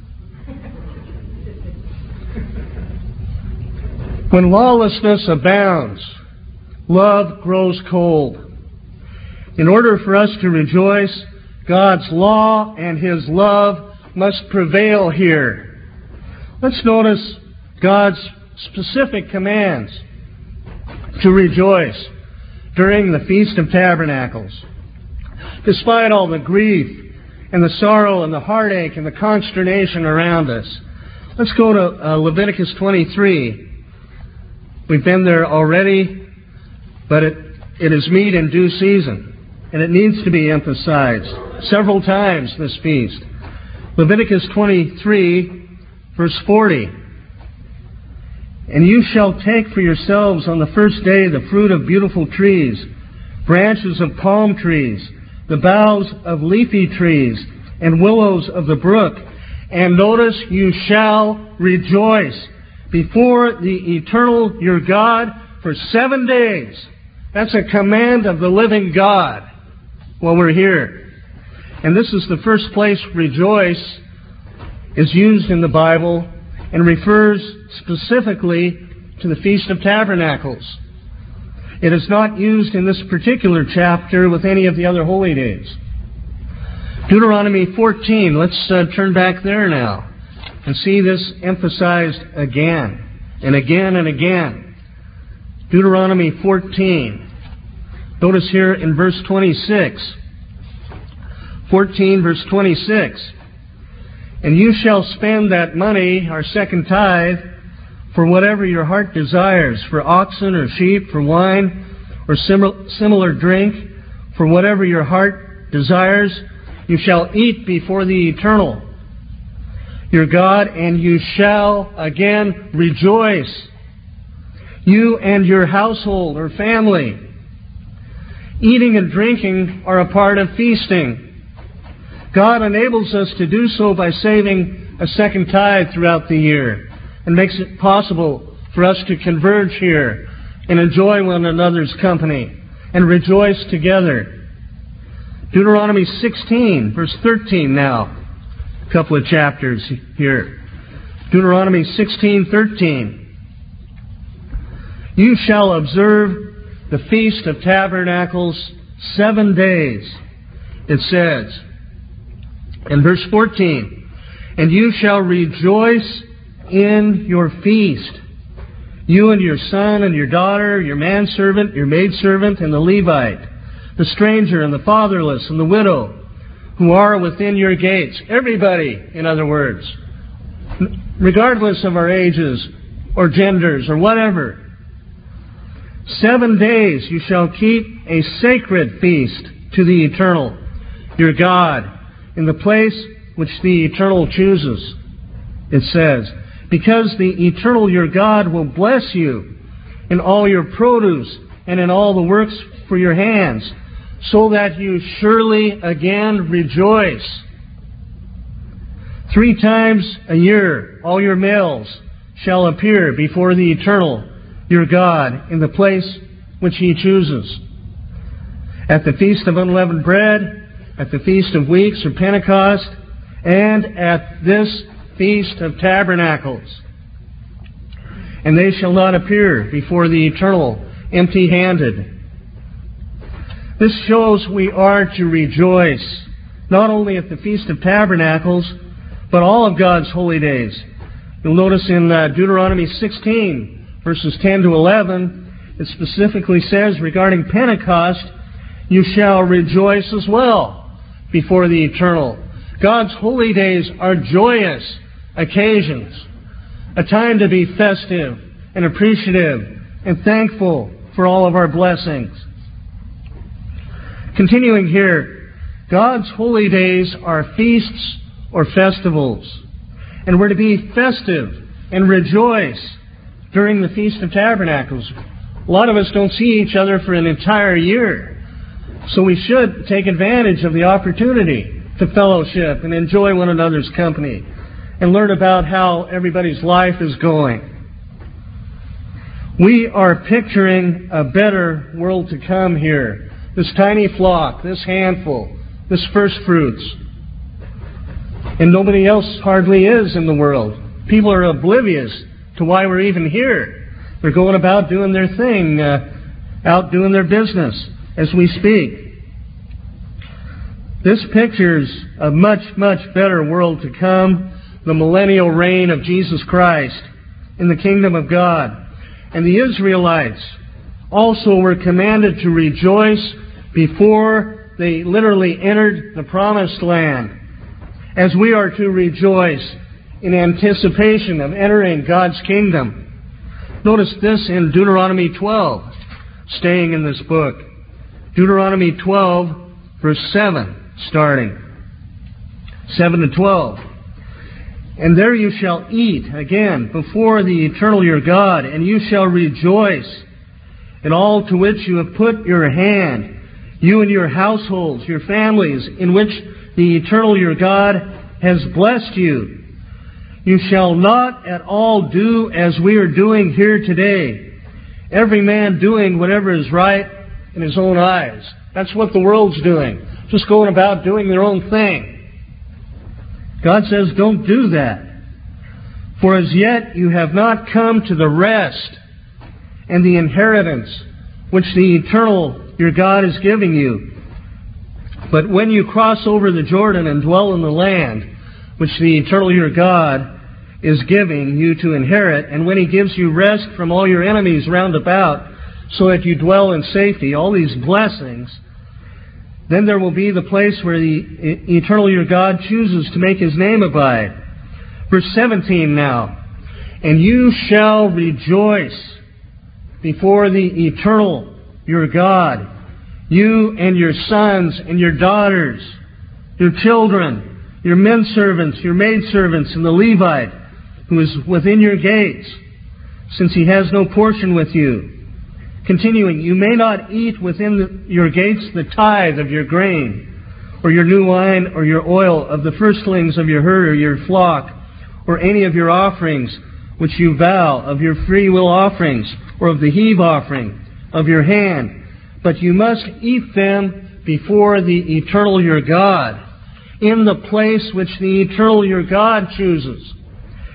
When lawlessness abounds, love grows cold. In order for us to rejoice, God's law and His love must prevail here. Let's notice God's specific commands to rejoice during the Feast of Tabernacles. Despite all the grief and the sorrow and the heartache and the consternation around us, let's go to uh, Leviticus twenty-three. We've been there already, but it, it is meat in due season, and it needs to be emphasized several times this feast. Leviticus twenty-three, verse forty. "And you shall take for yourselves on the first day the fruit of beautiful trees, branches of palm trees, the boughs of leafy trees, and willows of the brook. And notice, you shall rejoice before the eternal your God for seven days. That's a command of the living God while we're here. And this is the first place rejoice is used in the Bible and refers specifically to the Feast of Tabernacles. It is not used in this particular chapter with any of the other holy days. Deuteronomy fourteen, let's uh, turn back there now and see this emphasized again and again and again. Deuteronomy fourteen. Notice here in verse twenty-six. fourteen, verse twenty-six. "And you shall spend that money, our second tithe, for whatever your heart desires, for oxen or sheep, for wine or similar, similar drink, for whatever your heart desires, you shall eat before the Eternal your God, and you shall again rejoice, you and your household or family." Eating and drinking are a part of feasting. God enables us to do so by saving a second tithe throughout the year and makes it possible for us to converge here and enjoy one another's company and rejoice together. Deuteronomy sixteen, verse thirteen now. A couple of chapters here. Deuteronomy sixteen thirteen. You shall observe the Feast of Tabernacles seven days, it says. In verse fourteen, and you shall rejoice in your feast, you and your son and your daughter, your manservant, your maidservant, and the Levite, the stranger and the fatherless and the widow, who are within your gates. Everybody, in other words, regardless of our ages or genders or whatever. Seven days you shall keep a sacred feast to the Eternal, your God, in the place which the Eternal chooses, it says, because the Eternal your God will bless you in all your produce and in all the works for your hands, so that you surely again rejoice. Three times a year all your males shall appear before the Eternal your God in the place which He chooses. At the Feast of Unleavened Bread, at the Feast of Weeks or Pentecost, and at this Feast of Tabernacles. And they shall not appear before the Eternal empty-handed. This shows we are to rejoice, not only at the Feast of Tabernacles, but all of God's holy days. You'll notice in uh, Deuteronomy sixteen, verses ten to eleven, it specifically says regarding Pentecost, you shall rejoice as well before the Eternal. God's holy days are joyous occasions, a time to be festive and appreciative and thankful for all of our blessings. Continuing here, God's holy days are feasts or festivals, and we're to be festive and rejoice during the Feast of Tabernacles. A lot of us don't see each other for an entire year, so we should take advantage of the opportunity to fellowship and enjoy one another's company and learn about how everybody's life is going. We are picturing a better world to come here. This tiny flock, this handful, this first fruits. And nobody else hardly is in the world. People are oblivious to why we're even here. They're going about doing their thing, uh, out doing their business as we speak. This pictures a much, much better world to come, the millennial reign of Jesus Christ in the kingdom of God. And the Israelites also were commanded to rejoice before they literally entered the promised land, as we are to rejoice in anticipation of entering God's kingdom. Notice this in Deuteronomy twelve, staying in this book. Deuteronomy twelve, verse seven, starting. seven to twelve. And there you shall eat, again, before the Eternal your God, and you shall rejoice in all to which you have put your hand, you and your households, your families, in which the Eternal your God has blessed you. You shall not at all do as we are doing here today, every man doing whatever is right in his own eyes. That's what the world's doing, just going about doing their own thing. God says, don't do that. For as yet you have not come to the rest and the inheritance which the Eternal your God is giving you. But when you cross over the Jordan and dwell in the land which the Eternal your God is giving you to inherit, and when He gives you rest from all your enemies round about, so that you dwell in safety, all these blessings, then there will be the place where the Eternal your God chooses to make His name abide. Verse seventeen now. And you shall rejoice before the Eternal your God, you and your sons and your daughters, your children, your men servants, your maid servants, and the Levite who is within your gates, since he has no portion with you. Continuing, you may not eat within the, your gates the tithe of your grain, or your new wine, or your oil, of the firstlings of your herd or your flock, or any of your offerings which you vow, of your free will offerings, or of the heave offering of your hand. But you must eat them before the Eternal your God, in the place which the Eternal your God chooses.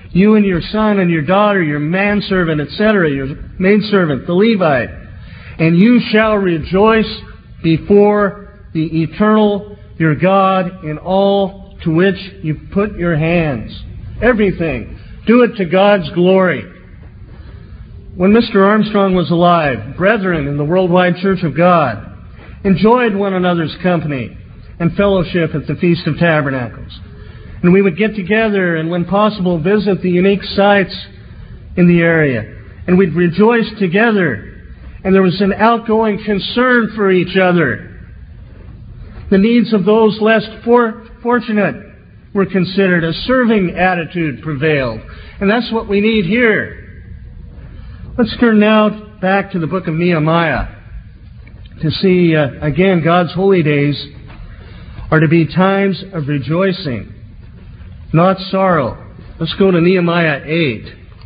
you and your son and your daughter, your manservant, et cetera, your maidservant, the Levite. And you shall rejoice before the eternal, your God, in all to which you put your hands. Everything. Do it to God's glory. When Mister Armstrong was alive, brethren in the Worldwide Church of God enjoyed one another's company and fellowship at the Feast of Tabernacles. And we would get together and, when possible, visit the unique sites in the area. And we'd rejoice together. And there was an outgoing concern for each other. The needs of those less for- fortunate were considered. A serving attitude prevailed. And that's what we need here. Let's turn now back to the book of Nehemiah to see, uh, again, God's holy days are to be times of rejoicing, not sorrow. Let's go to Nehemiah eight.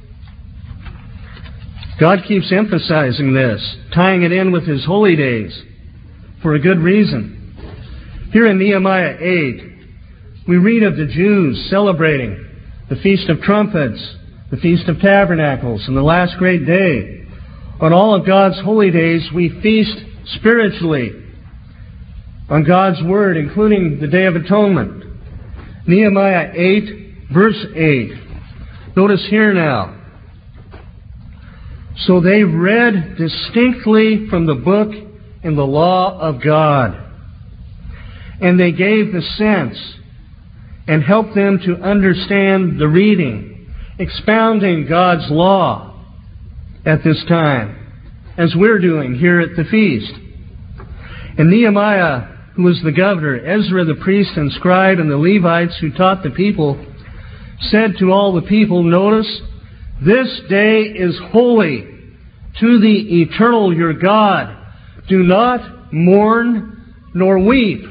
God keeps emphasizing this, tying it in with His holy days for a good reason. Here in Nehemiah eight, we read of the Jews celebrating the Feast of Trumpets, the Feast of Tabernacles, and the last great day. On all of God's holy days, we feast spiritually on God's Word, including the Day of Atonement. Nehemiah eight, verse eight. Notice here now. So they read distinctly from the book in the law of God. And they gave the sense and helped them to understand the reading, expounding God's law at this time, as we're doing here at the feast. And Nehemiah, who was the governor, Ezra the priest and scribe, and the Levites who taught the people, said to all the people, notice, this day is holy to the eternal your God. Do not mourn nor weep.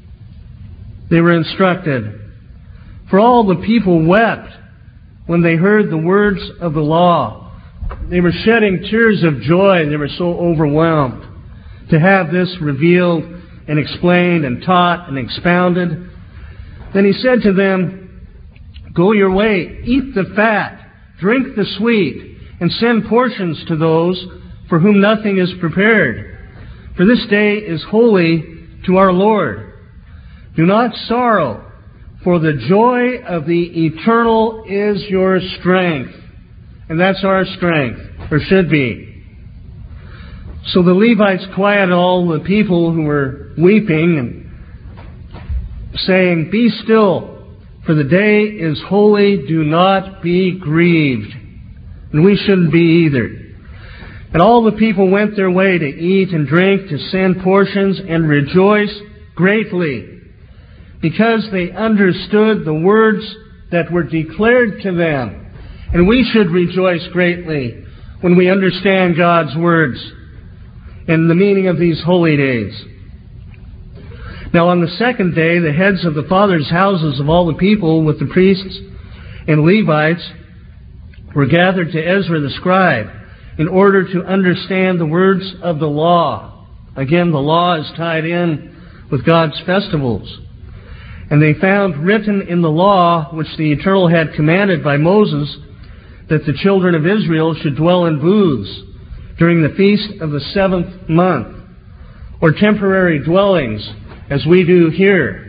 They were instructed. For all the people wept when they heard the words of the law. They were shedding tears of joy. They were so overwhelmed to have this revealed and explained and taught and expounded. Then he said to them, go your way, eat the fat, drink the sweet, and send portions to those for whom nothing is prepared. For this day is holy to our Lord. Do not sorrow, for the joy of the eternal is your strength. And that's our strength, or should be. So the Levites quieted all the people who were weeping and saying, be still, for the day is holy, do not be grieved. And we shouldn't be either. And all the people went their way to eat and drink, to send portions, and rejoice greatly, because they understood the words that were declared to them. And we should rejoice greatly when we understand God's words and the meaning of these holy days. Now on the second day, the heads of the fathers' houses of all the people with the priests and Levites were gathered to Ezra the scribe in order to understand the words of the law. Again, the law is tied in with God's festivals. And they found written in the law, which the Eternal had commanded by Moses, that the children of Israel should dwell in booths during the feast of the seventh month, or temporary dwellings, as we do here.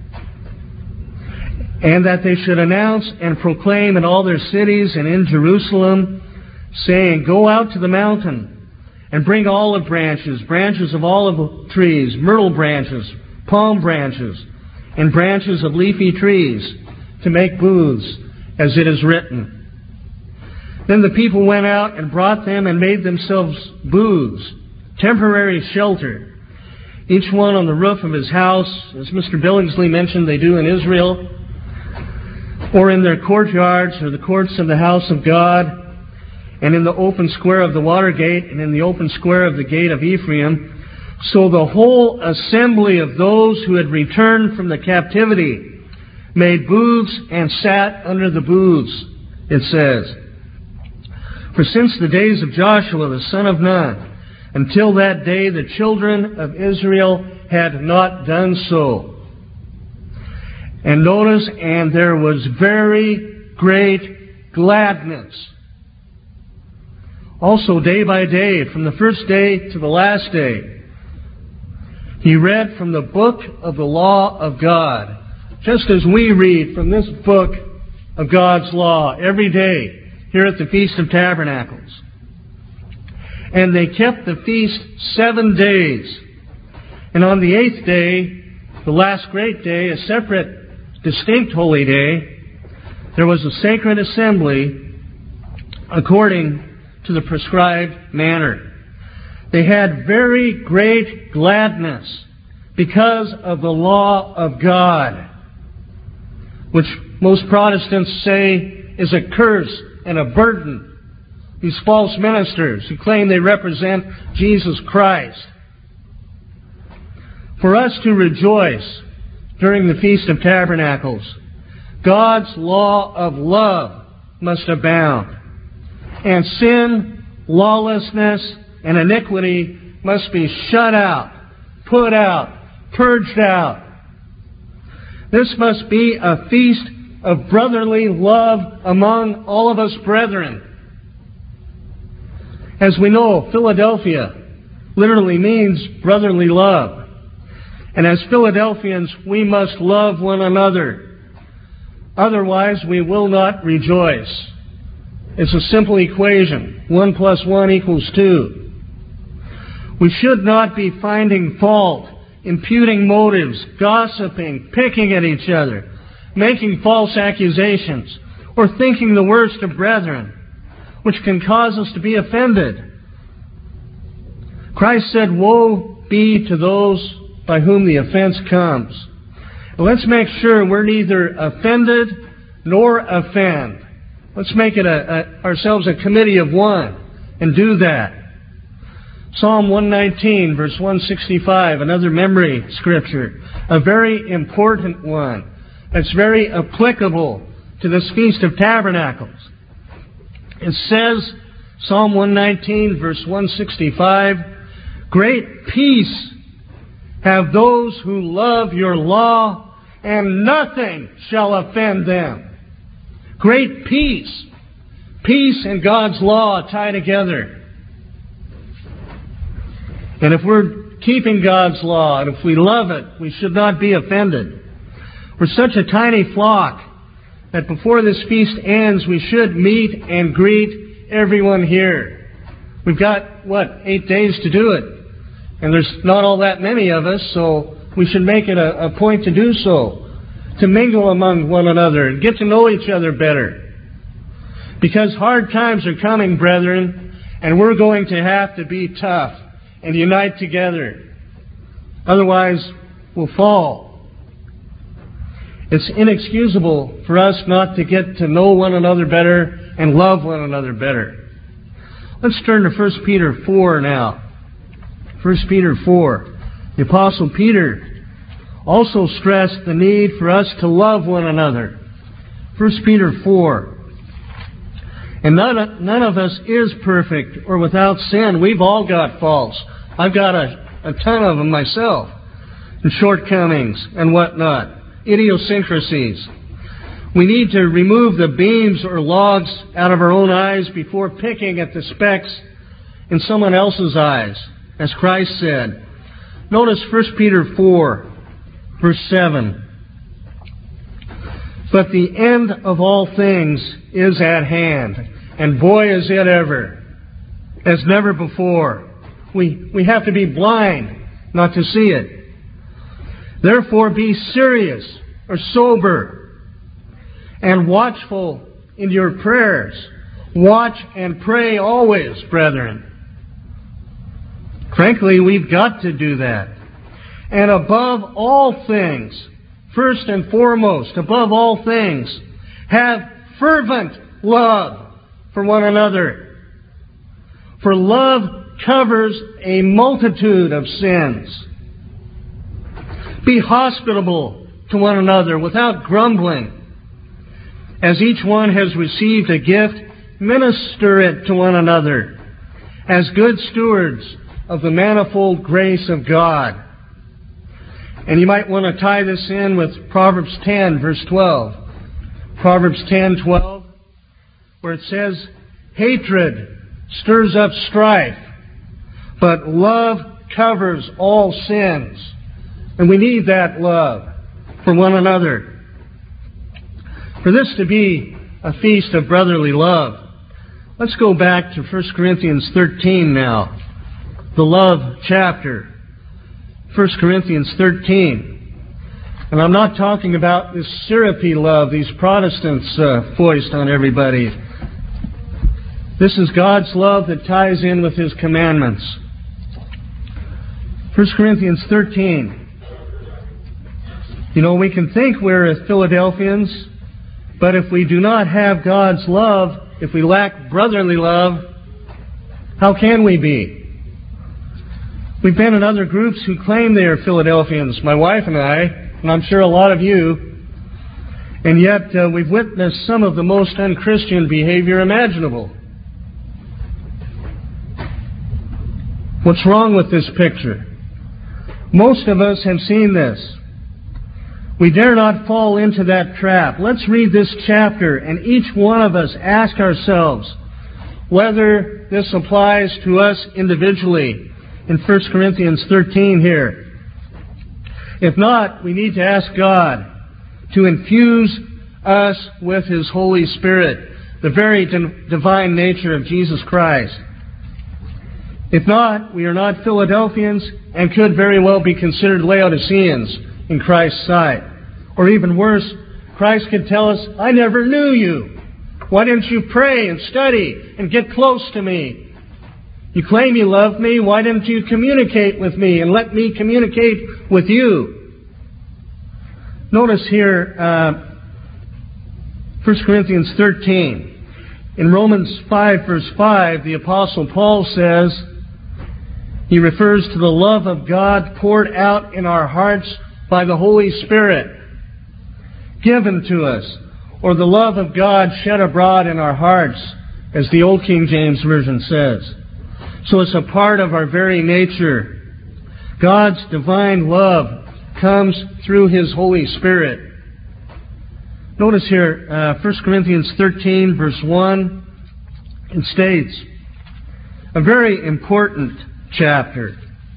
And that they should announce and proclaim in all their cities and in Jerusalem, saying, go out to the mountain and bring olive branches, branches of olive trees, myrtle branches, palm branches, and branches of leafy trees to make booths, as it is written. Then the people went out and brought them and made themselves booths, temporary shelter, each one on the roof of his house, as Mister Billingsley mentioned they do in Israel, or in their courtyards or the courts of the house of God, and in the open square of the water gate, and in the open square of the gate of Ephraim. So the whole assembly of those who had returned from the captivity made booths and sat under the booths, it says. For since the days of Joshua the son of Nun, until that day the children of Israel had not done so. And notice, and there was very great gladness. Also, day by day, from the first day to the last day, he read from the book of the law of God, just as we read from this book of God's law every day here at the Feast of Tabernacles. And they kept the feast seven days. And on the eighth day, the last great day, a separate, distinct holy day, there was a sacred assembly according to the prescribed manner. They had very great gladness because of the law of God, which most Protestants say is a curse and a burden. These false ministers who claim they represent Jesus Christ. For us to rejoice during the Feast of Tabernacles, God's law of love must abound. And sin, lawlessness, and iniquity must be shut out, put out, purged out. This must be a feast of brotherly love among all of us brethren. As we know, Philadelphia literally means brotherly love. And as Philadelphians, we must love one another. Otherwise, we will not rejoice. It's a simple equation. One plus one equals two. We should not be finding fault, imputing motives, gossiping, picking at each other, making false accusations, or thinking the worst of brethren, which can cause us to be offended. Christ said, "Woe be to those by whom the offense comes." Well, let's make sure we're neither offended nor offend. Let's make it a, a, ourselves a committee of one and do that. Psalm one nineteen, verse one sixty-five, another memory scripture, a very important one. It's very applicable to this Feast of Tabernacles. It says, Psalm one nineteen, verse one sixty-five, "Great peace have those who love your law, and nothing shall offend them." Great peace. Peace and God's law tie together. And if we're keeping God's law, and if we love it, we should not be offended. We're such a tiny flock that before this feast ends, we should meet and greet everyone here. We've got, what, eight days to do it. And there's not all that many of us, so we should make it a, a point to do so. To mingle among one another and get to know each other better. Because hard times are coming, brethren, and we're going to have to be tough and unite together. Otherwise, we'll fall. It's inexcusable for us not to get to know one another better and love one another better. Let's turn to First Peter four now. First Peter four. The Apostle Peter also stressed the need for us to love one another. First Peter four. And none, none of us is perfect or without sin. We've all got faults. I've got a, a ton of them myself. And shortcomings and whatnot. Idiosyncrasies. We need to remove the beams or logs out of our own eyes before picking at the specks in someone else's eyes, as Christ said. Notice First Peter four, verse seven. "But the end of all things is at hand, and boy is it ever, as never before." We, we have to be blind not to see it. "Therefore be serious," or sober, "and watchful in your prayers." Watch and pray always, brethren. Frankly, we've got to do that. "And above all things," first and foremost, above all things, "have fervent love for one another. For love covers a multitude of sins." Be hospitable to one another without grumbling. As each one has received a gift, minister it to one another as good stewards of the manifold grace of God. And you might want to tie this in with Proverbs ten, verse twelve. Proverbs ten, twelve. where it says, hatred stirs up strife, but love covers all sins. And we need that love for one another. For this to be a feast of brotherly love, let's go back to First Corinthians thirteen now, the love chapter. First Corinthians thirteen. And I'm not talking about this syrupy love these Protestants uh, foist on everybody. This is God's love that ties in with His commandments. First Corinthians thirteen. You know, we can think we're Philadelphians, but if we do not have God's love, if we lack brotherly love, how can we be? We've been in other groups who claim they are Philadelphians, my wife and I, and I'm sure a lot of you, and yet uh, we've witnessed some of the most unchristian behavior imaginable. What's wrong with this picture? Most of us have seen this. We dare not fall into that trap. Let's read this chapter, and each one of us ask ourselves whether this applies to us individually in First Corinthians thirteen here. If not, we need to ask God to infuse us with His Holy Spirit, the very divine nature of Jesus Christ. If not, we are not Philadelphians and could very well be considered Laodiceans in Christ's sight. Or even worse, Christ could tell us, I never knew you. Why didn't you pray and study and get close to me? You claim you love me. Why didn't you communicate with me and let me communicate with you? Notice here, uh, First Corinthians thirteen. In Romans five, verse five, the Apostle Paul says, he refers to the love of God poured out in our hearts by the Holy Spirit, given to us, or the love of God shed abroad in our hearts, as the Old King James Version says. So it's a part of our very nature. God's divine love comes through His Holy Spirit. Notice here, uh, First Corinthians thirteen, verse one, it states, a very important chapter,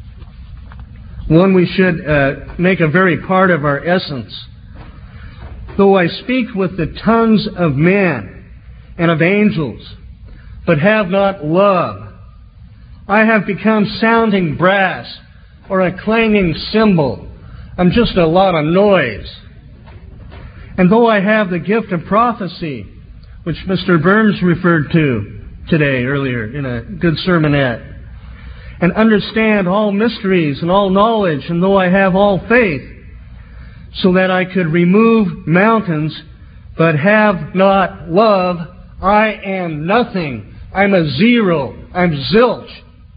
one we should uh, make a very part of our essence. Though I speak with the tongues of men and of angels, but have not love, I have become sounding brass or a clanging cymbal. I'm just a lot of noise. And though I have the gift of prophecy, which Mister Burns referred to today, earlier, in a good sermonette, and understand all mysteries and all knowledge, and though I have all faith, so that I could remove mountains, but have not love, I am nothing. I'm a zero. I'm zilch.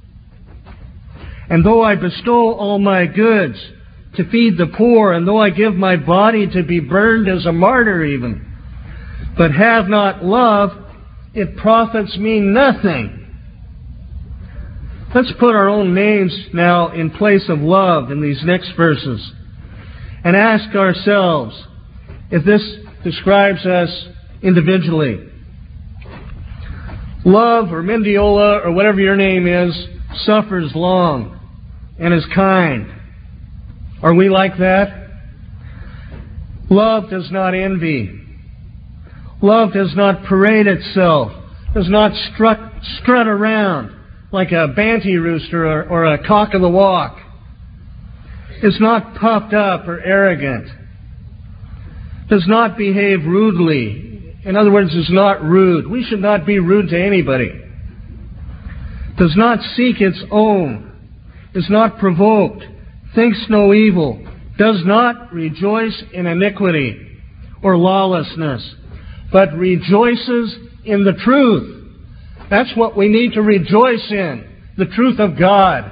And though I bestow all my goods to feed the poor, and though I give my body to be burned as a martyr even, but have not love, it profits me nothing. Let's put our own names now in place of love in these next verses, and ask ourselves if this describes us individually. Love, or Mendiola, or whatever your name is, suffers long and is kind. Are we like that? Love does not envy. Love does not parade itself, does not strut, strut around like a banty rooster or, or a cock of the walk. Is not puffed up or arrogant. Does not behave rudely. In other words, is not rude. We should not be rude to anybody. Does not seek its own. Is not provoked. Thinks no evil. Does not rejoice in iniquity or lawlessness, but rejoices in the truth. That's what we need to rejoice in. The truth of God.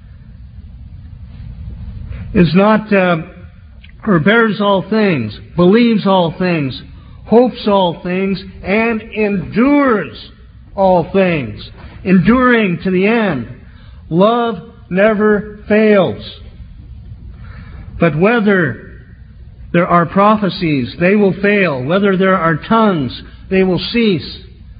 Is not, uh, or bears all things, believes all things, hopes all things, and endures all things. Enduring to the end. Love never fails. But whether there are prophecies, they will fail. Whether there are tongues, they will cease.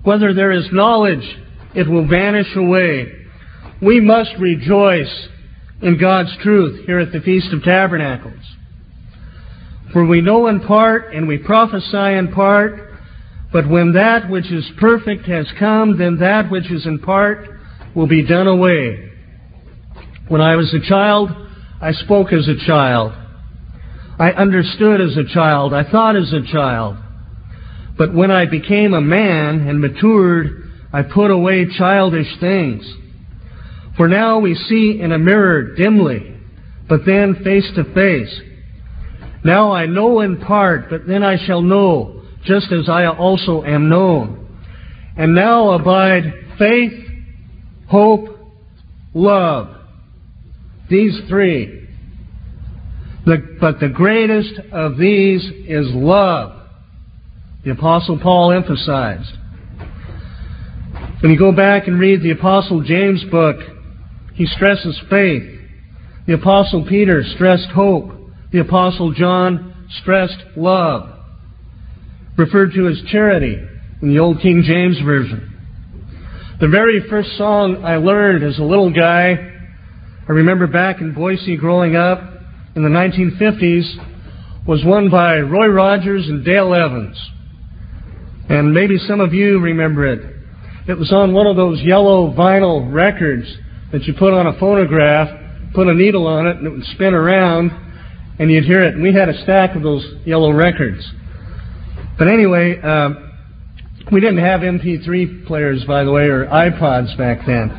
Whether there is knowledge, it will vanish away. We must rejoice in God's truth here at the Feast of Tabernacles. For we know in part and we prophesy in part, but when that which is perfect has come, then that which is in part will be done away. When I was a child, I spoke as a child. I understood as a child. I thought as a child. But when I became a man and matured, I put away childish things. For now we see in a mirror dimly, but then face to face. Now I know in part, but then I shall know, just as I also am known. And now abide faith, hope, love. These three. The, but the greatest of these is love. The Apostle Paul emphasized. When you go back and read the Apostle James' book, he stresses faith. The Apostle Peter stressed hope. The Apostle John stressed love, referred to as charity in the Old King James Version. The very first song I learned as a little guy, I remember back in Boise growing up in the nineteen fifties, was one by Roy Rogers and Dale Evans. And maybe some of you remember it. It was on one of those yellow vinyl records that you put on a phonograph, put a needle on it, and it would spin around, and you'd hear it. And we had a stack of those yellow records. But anyway, uh, we didn't have M P three players, by the way, or iPods back then.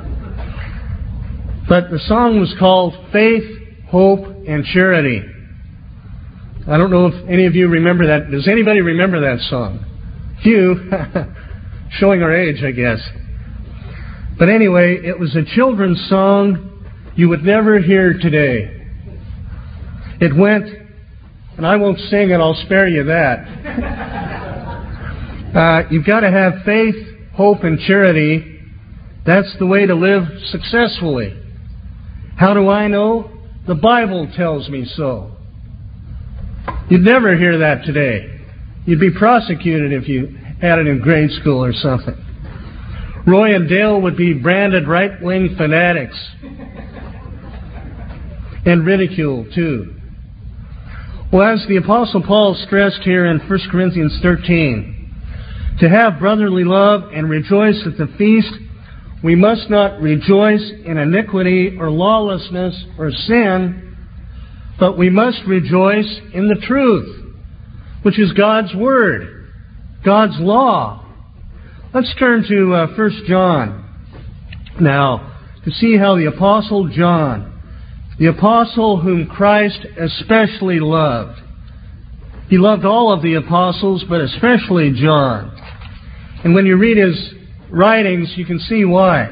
But the song was called Faith, Hope, and Charity. I don't know if any of you remember that. Does anybody remember that song? Few. Showing our age, I guess. But anyway, it was a children's song you would never hear today. It went, and I won't sing it, I'll spare you that. uh, you've got to have faith, hope, and charity. That's the way to live successfully. How do I know? The Bible tells me so. You'd never hear that today. You'd be prosecuted if you had it in grade school or something. Roy and Dale would be branded right-wing fanatics. And ridiculed, too. Well, as the Apostle Paul stressed here in First Corinthians thirteen, to have brotherly love and rejoice at the feast, we must not rejoice in iniquity or lawlessness or sin, but we must rejoice in the truth, which is God's Word, God's law. Let's turn to uh, First John now to see how the Apostle John, the apostle whom Christ especially loved. He loved all of the apostles, but especially John. And when you read his writings, you can see why.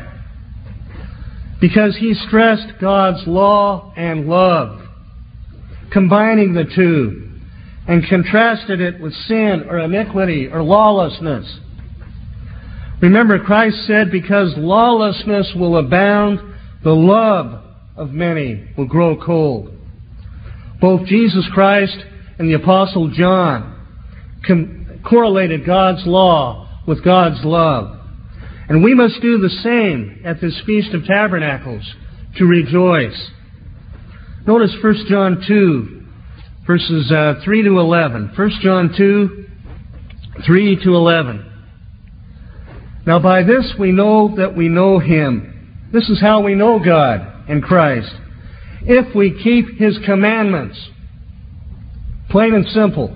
Because he stressed God's law and love, combining the two, and contrasted it with sin or iniquity or lawlessness. Remember, Christ said, because lawlessness will abound, the love of many will grow cold. Both Jesus Christ and the Apostle John com- correlated God's law with God's love. And we must do the same at this Feast of Tabernacles, to rejoice. Notice First John two, verses uh, three to eleven. First John two, three to eleven. Now by this we know that we know Him. This is how we know God and Christ. If we keep His commandments. Plain and simple.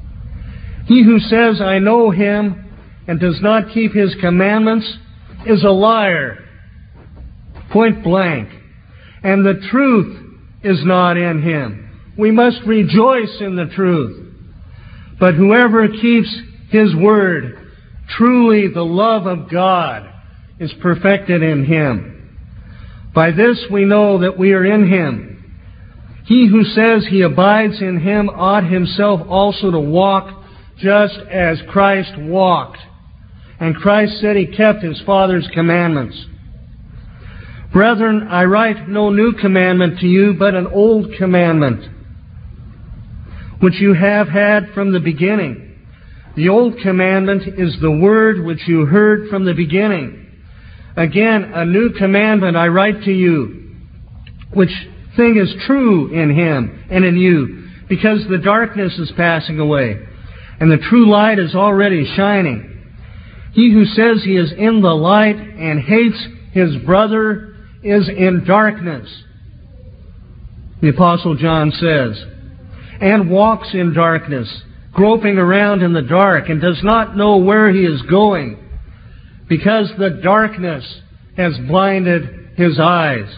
He who says, I know Him, and does not keep His commandments, is a liar. Point blank. And the truth is not in Him. We must rejoice in the truth. But whoever keeps His word, truly the love of God is perfected in him. By this we know that we are in Him. He who says he abides in Him ought himself also to walk just as Christ walked. And Christ said He kept His Father's commandments. Brethren, I write no new commandment to you, but an old commandment, which you have had from the beginning. The old commandment is the word which you heard from the beginning. Again, a new commandment I write to you, which thing is true in him and in you, because the darkness is passing away, and the true light is already shining. He who says he is in the light and hates his brother is in darkness, the Apostle John says, and walks in darkness, groping around in the dark, and does not know where he is going, because the darkness has blinded his eyes.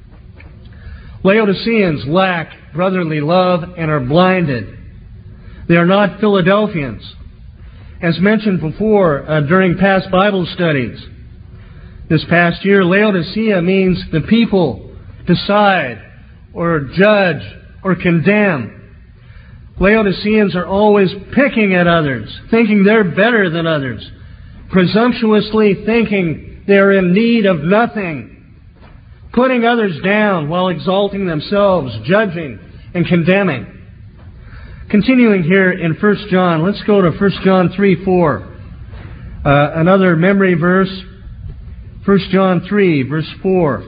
Laodiceans lack brotherly love and are blinded. They are not Philadelphians. As mentioned before uh, during past Bible studies, this past year, Laodicea means the people decide or judge or condemn. Laodiceans are always picking at others, thinking they're better than others, presumptuously thinking they're in need of nothing, putting others down while exalting themselves, judging and condemning. Continuing here in First John, let's go to First John three four. Uh, another memory verse, First John three, verse four.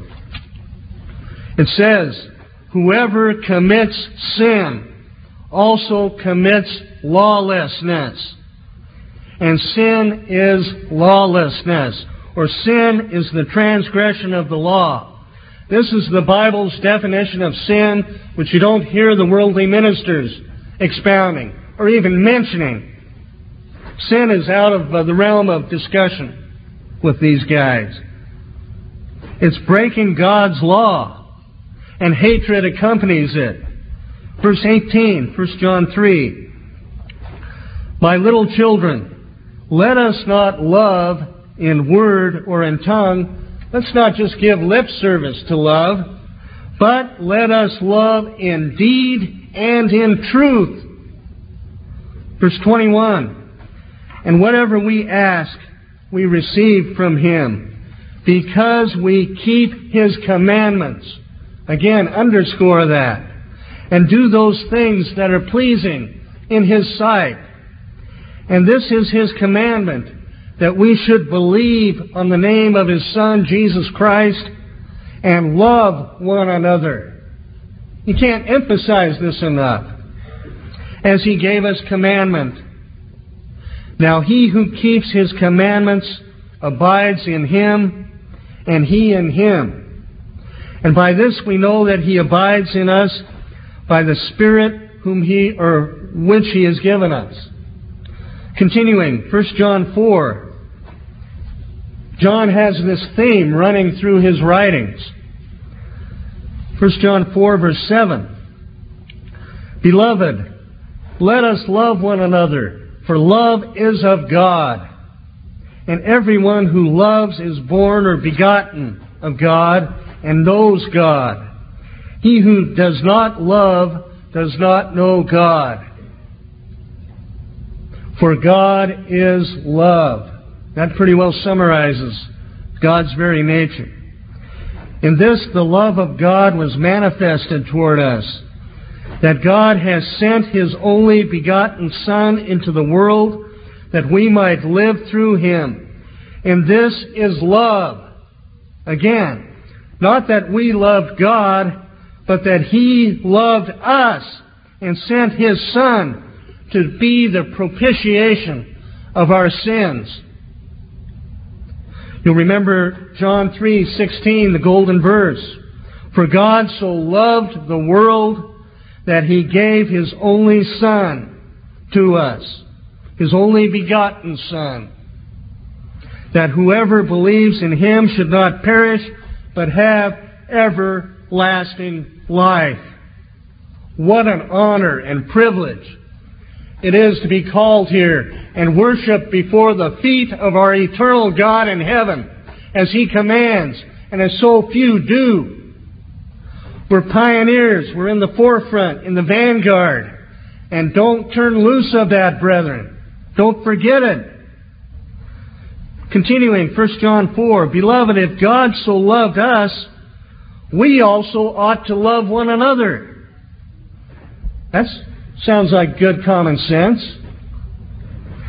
It says, whoever commits sin also commits lawlessness. And sin is lawlessness, or sin is the transgression of the law. This is the Bible's definition of sin, which you don't hear the worldly ministers expounding or even mentioning. Sin is out of uh, the realm of discussion with these guys. It's breaking God's law, and hatred accompanies it. Verse eighteen, First John three. My little children, let us not love in word or in tongue. Let's not just give lip service to love, but let us love in deed and in truth. Verse twenty-one. And whatever we ask, we receive from Him, because we keep His commandments. Again, underscore that. And do those things that are pleasing in His sight. And this is His commandment, that we should believe on the name of His Son, Jesus Christ, and love one another. You can't emphasize this enough. As He gave us commandment. Now He who keeps His commandments abides in Him, and He in Him. And by this we know that He abides in us, by the Spirit whom He, or which He has given us. Continuing, First John four. John has this theme running through his writings. First John four, verse seven. Beloved, let us love one another, for love is of God. And everyone who loves is born or begotten of God and knows God. He who does not love does not know God. For God is love. That pretty well summarizes God's very nature. In this, the love of God was manifested toward us, that God has sent His only begotten Son into the world, that we might live through Him. And this is love. Again, not that we loved God, but that He loved us and sent His Son to be the propitiation of our sins. You'll remember John three sixteen, the golden verse. For God so loved the world that He gave His only Son to us, His only begotten Son, that whoever believes in Him should not perish, but have everlasting life. What an honor and privilege it is to be called here and worship before the feet of our eternal God in heaven, as He commands, and as so few do. We're pioneers. We're in the forefront, in the vanguard. And don't turn loose of that, brethren. Don't forget it. Continuing, First John four, Beloved, if God so loved us, we also ought to love one another. That sounds like good common sense.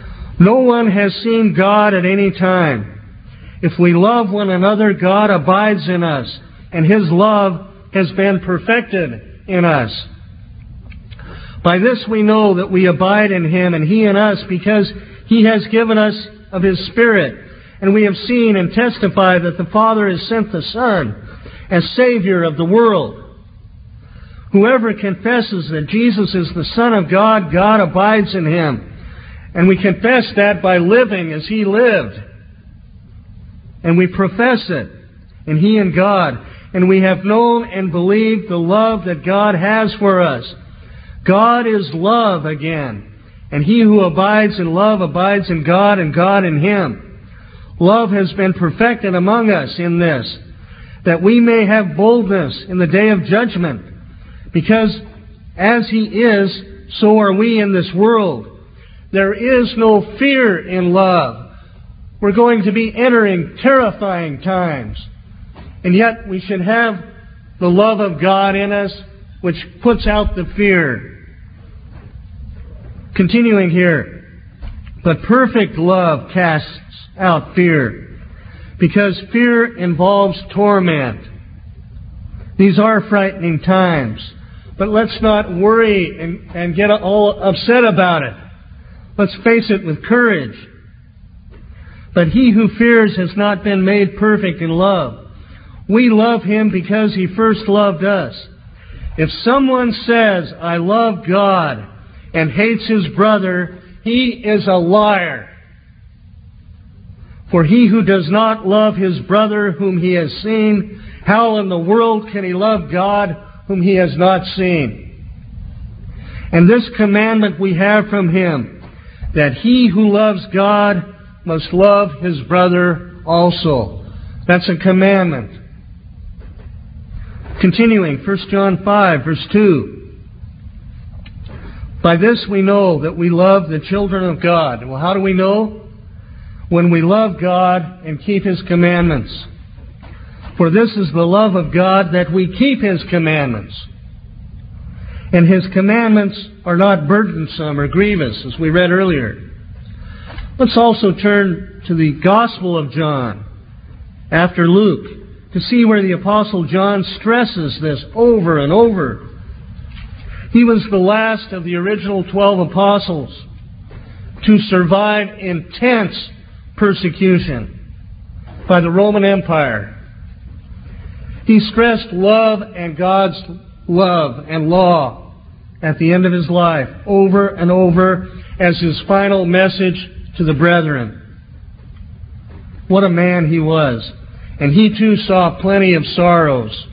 No one has seen God at any time. If we love one another, God abides in us, and His love has been perfected in us. By this we know that we abide in Him, and He in us, because He has given us of His Spirit. And we have seen and testified that the Father has sent the Son as Savior of the world. Whoever confesses that Jesus is the Son of God, God abides in Him. And we confess that by living as He lived. And we profess it, and He and God. And we have known and believed the love that God has for us. God is love again. And he who abides in love abides in God, and God in him. Love has been perfected among us in this, that we may have boldness in the day of judgment. Because as He is, so are we in this world. There is no fear in love. We're going to be entering terrifying times. And yet we should have the love of God in us, which puts out the fear. Continuing here, but perfect love casts out fear, because fear involves torment. These are frightening times, but let's not worry and, and get all upset about it. Let's face it with courage. But he who fears has not been made perfect in love. We love him because he first loved us. If someone says, I love God, and hates his brother, he is a liar. For he who does not love his brother whom he has seen, how in the world can he love God whom he has not seen? And this commandment we have from him, that he who loves God must love his brother also. That's a commandment. Continuing, First John five, verse two. By this we know that we love the children of God. Well, how do we know? When we love God and keep His commandments. For this is the love of God, that we keep His commandments. And His commandments are not burdensome or grievous, as we read earlier. Let's also turn to the Gospel of John, after Luke, to see where the Apostle John stresses this over and over. He was the last of the original twelve apostles to survive intense persecution by the Roman Empire. He stressed love and God's love and law at the end of his life over and over as his final message to the brethren. What a man he was. And he too saw plenty of sorrows.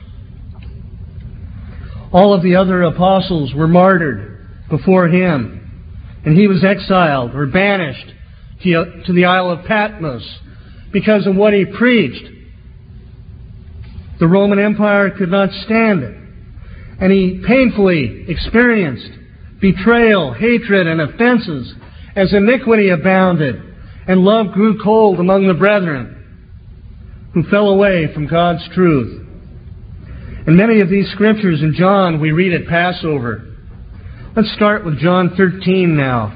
All of the other apostles were martyred before him, and he was exiled or banished to the Isle of Patmos because of what he preached. The Roman Empire could not stand it, and he painfully experienced betrayal, hatred, and offenses as iniquity abounded, and love grew cold among the brethren who fell away from God's truth. And many of these scriptures in John we read at Passover. Let's start with John thirteen now.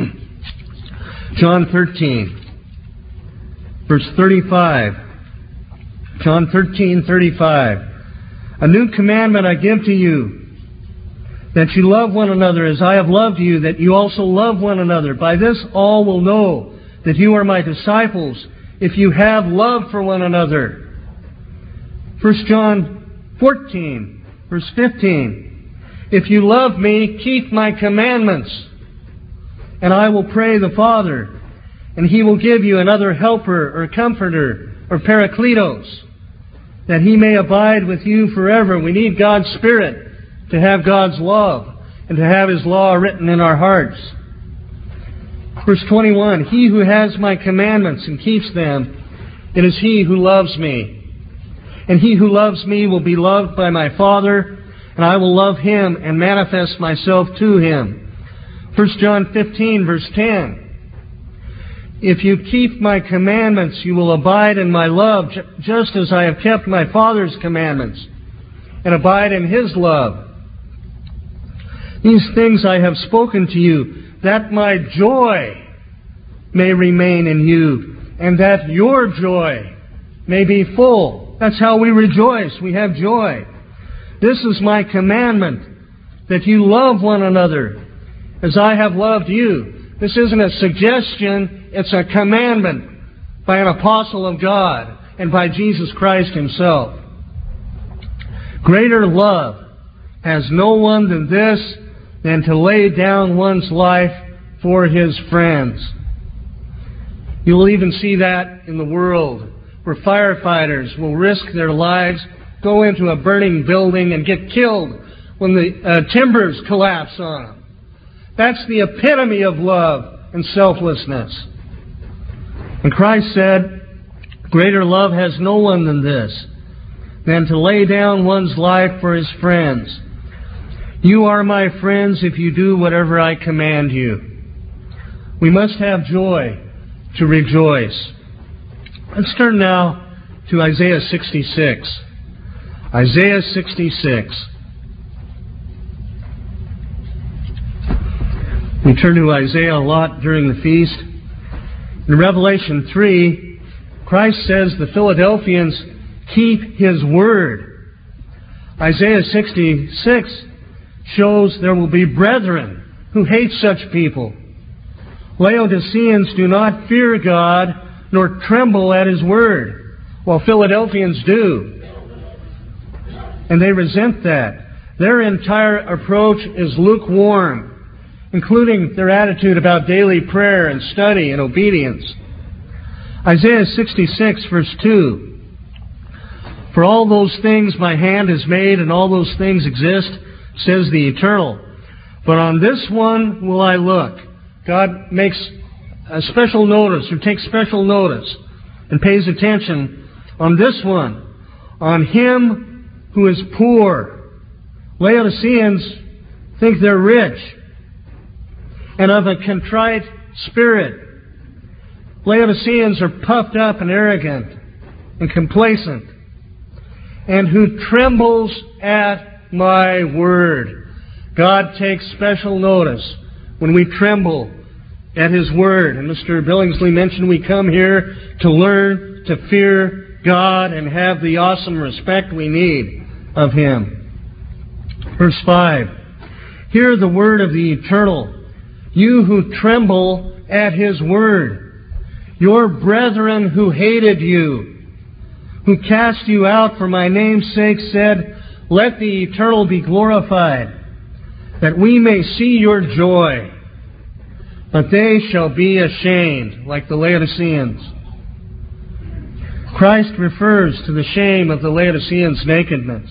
John thirteen, verse thirty-five. John thirteen, thirty-five. A new commandment I give to you, that you love one another as I have loved you, that you also love one another. By this all will know that you are my disciples, if you have love for one another. First John fourteen, verse fifteen. If you love me, keep my commandments, and I will pray the Father, and He will give you another helper or comforter or parakletos, that He may abide with you forever. We need God's Spirit to have God's love and to have His law written in our hearts. Verse twenty-one, he who has my commandments and keeps them, it is he who loves me. And he who loves me will be loved by my Father, and I will love him and manifest myself to him. First John fifteen, verse ten. If you keep my commandments, you will abide in my love, just as I have kept my Father's commandments, and abide in his love. These things I have spoken to you, that my joy may remain in you, and that your joy may be full. That's how we rejoice. We have joy. This is my commandment, that you love one another as I have loved you. This isn't a suggestion, it's a commandment by an apostle of God and by Jesus Christ Himself. Greater love has no one than this, than to lay down one's life for his friends. You'll even see that in the world, where firefighters will risk their lives, go into a burning building and get killed when the uh, timbers collapse on them. That's the epitome of love and selflessness. And Christ said, greater love has no one than this, than to lay down one's life for his friends. You are my friends if you do whatever I command you. We must have joy to rejoice. Let's turn now to Isaiah sixty-six. Isaiah sixty-six. We turn to Isaiah a lot during the feast. In Revelation three, Christ says the Philadelphians keep His word. Isaiah sixty-six shows there will be brethren who hate such people. Laodiceans do not fear God nor tremble at His word, while Philadelphians do. And they resent that. Their entire approach is lukewarm, including their attitude about daily prayer and study and obedience. Isaiah sixty-six, verse two. For all those things my hand has made, and all those things exist, says the Eternal. But on this one will I look. God makes a special notice, or takes special notice, and pays attention on this one, on him who is poor. Laodiceans think they're rich, and of a contrite spirit. Laodiceans are puffed up and arrogant and complacent, and who trembles at my word. God takes special notice when we tremble at His word. And Mister Billingsley mentioned we come here to learn to fear God and have the awesome respect we need of Him. Verse five. Hear the word of the Eternal, you who tremble at His word. Your brethren who hated you, who cast you out for my name's sake, said, let the Eternal be glorified, that we may see your joy. But they shall be ashamed, like the Laodiceans. Christ refers to the shame of the Laodiceans' nakedness.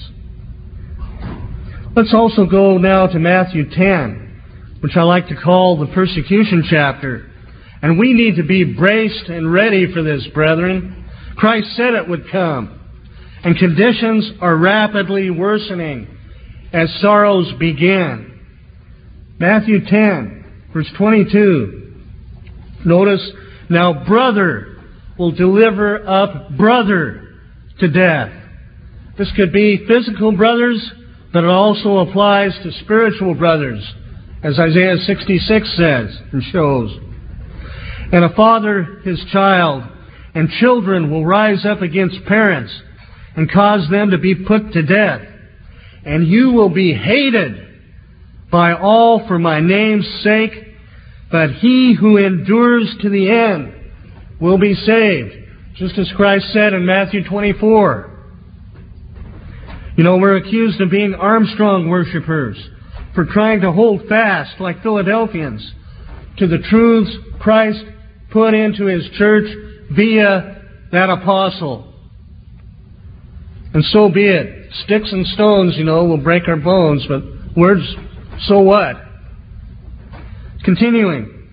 Let's also go now to Matthew ten, which I like to call the persecution chapter. And we need to be braced and ready for this, brethren. Christ said it would come. And conditions are rapidly worsening as sorrows begin. Matthew ten, verse twenty-two. Notice, now brother will deliver up brother to death. This could be physical brothers, but it also applies to spiritual brothers, as Isaiah sixty-six says and shows. And a father his child, and children will rise up against parents and cause them to be put to death. And you will be hated by all for my name's sake, but he who endures to the end will be saved. Just as Christ said in Matthew twenty-four. You know, we're accused of being Armstrong worshippers for trying to hold fast, like Philadelphians, to the truths Christ put into His church via that apostle. And so be it. Sticks and stones, you know, will break our bones, but words, so what? Continuing.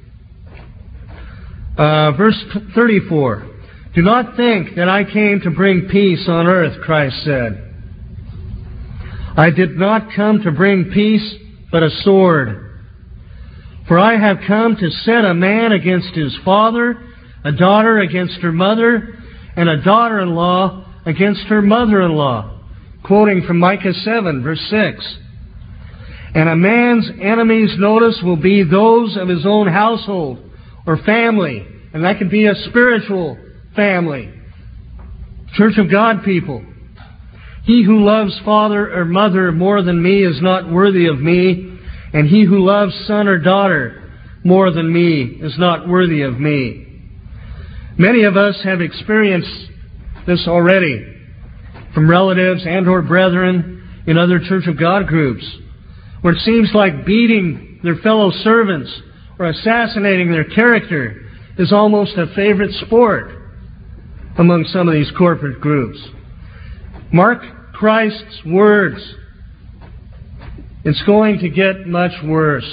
Uh, verse thirty-four. Do not think that I came to bring peace on earth, Christ said. I did not come to bring peace, but a sword. For I have come to set a man against his father, a daughter against her mother, and a daughter-in-law against her mother-in-law. Quoting from Micah seven, verse six. And a man's enemies, notice, will be those of his own household or family. And that could be a spiritual family. Church of God people. He who loves father or mother more than me is not worthy of me, and he who loves son or daughter more than me is not worthy of me. Many of us have experienced this already from relatives and or brethren in other Church of God groups, where it seems like beating their fellow servants or assassinating their character is almost a favorite sport among some of these corporate groups. Mark Christ's words. It's going to get much worse.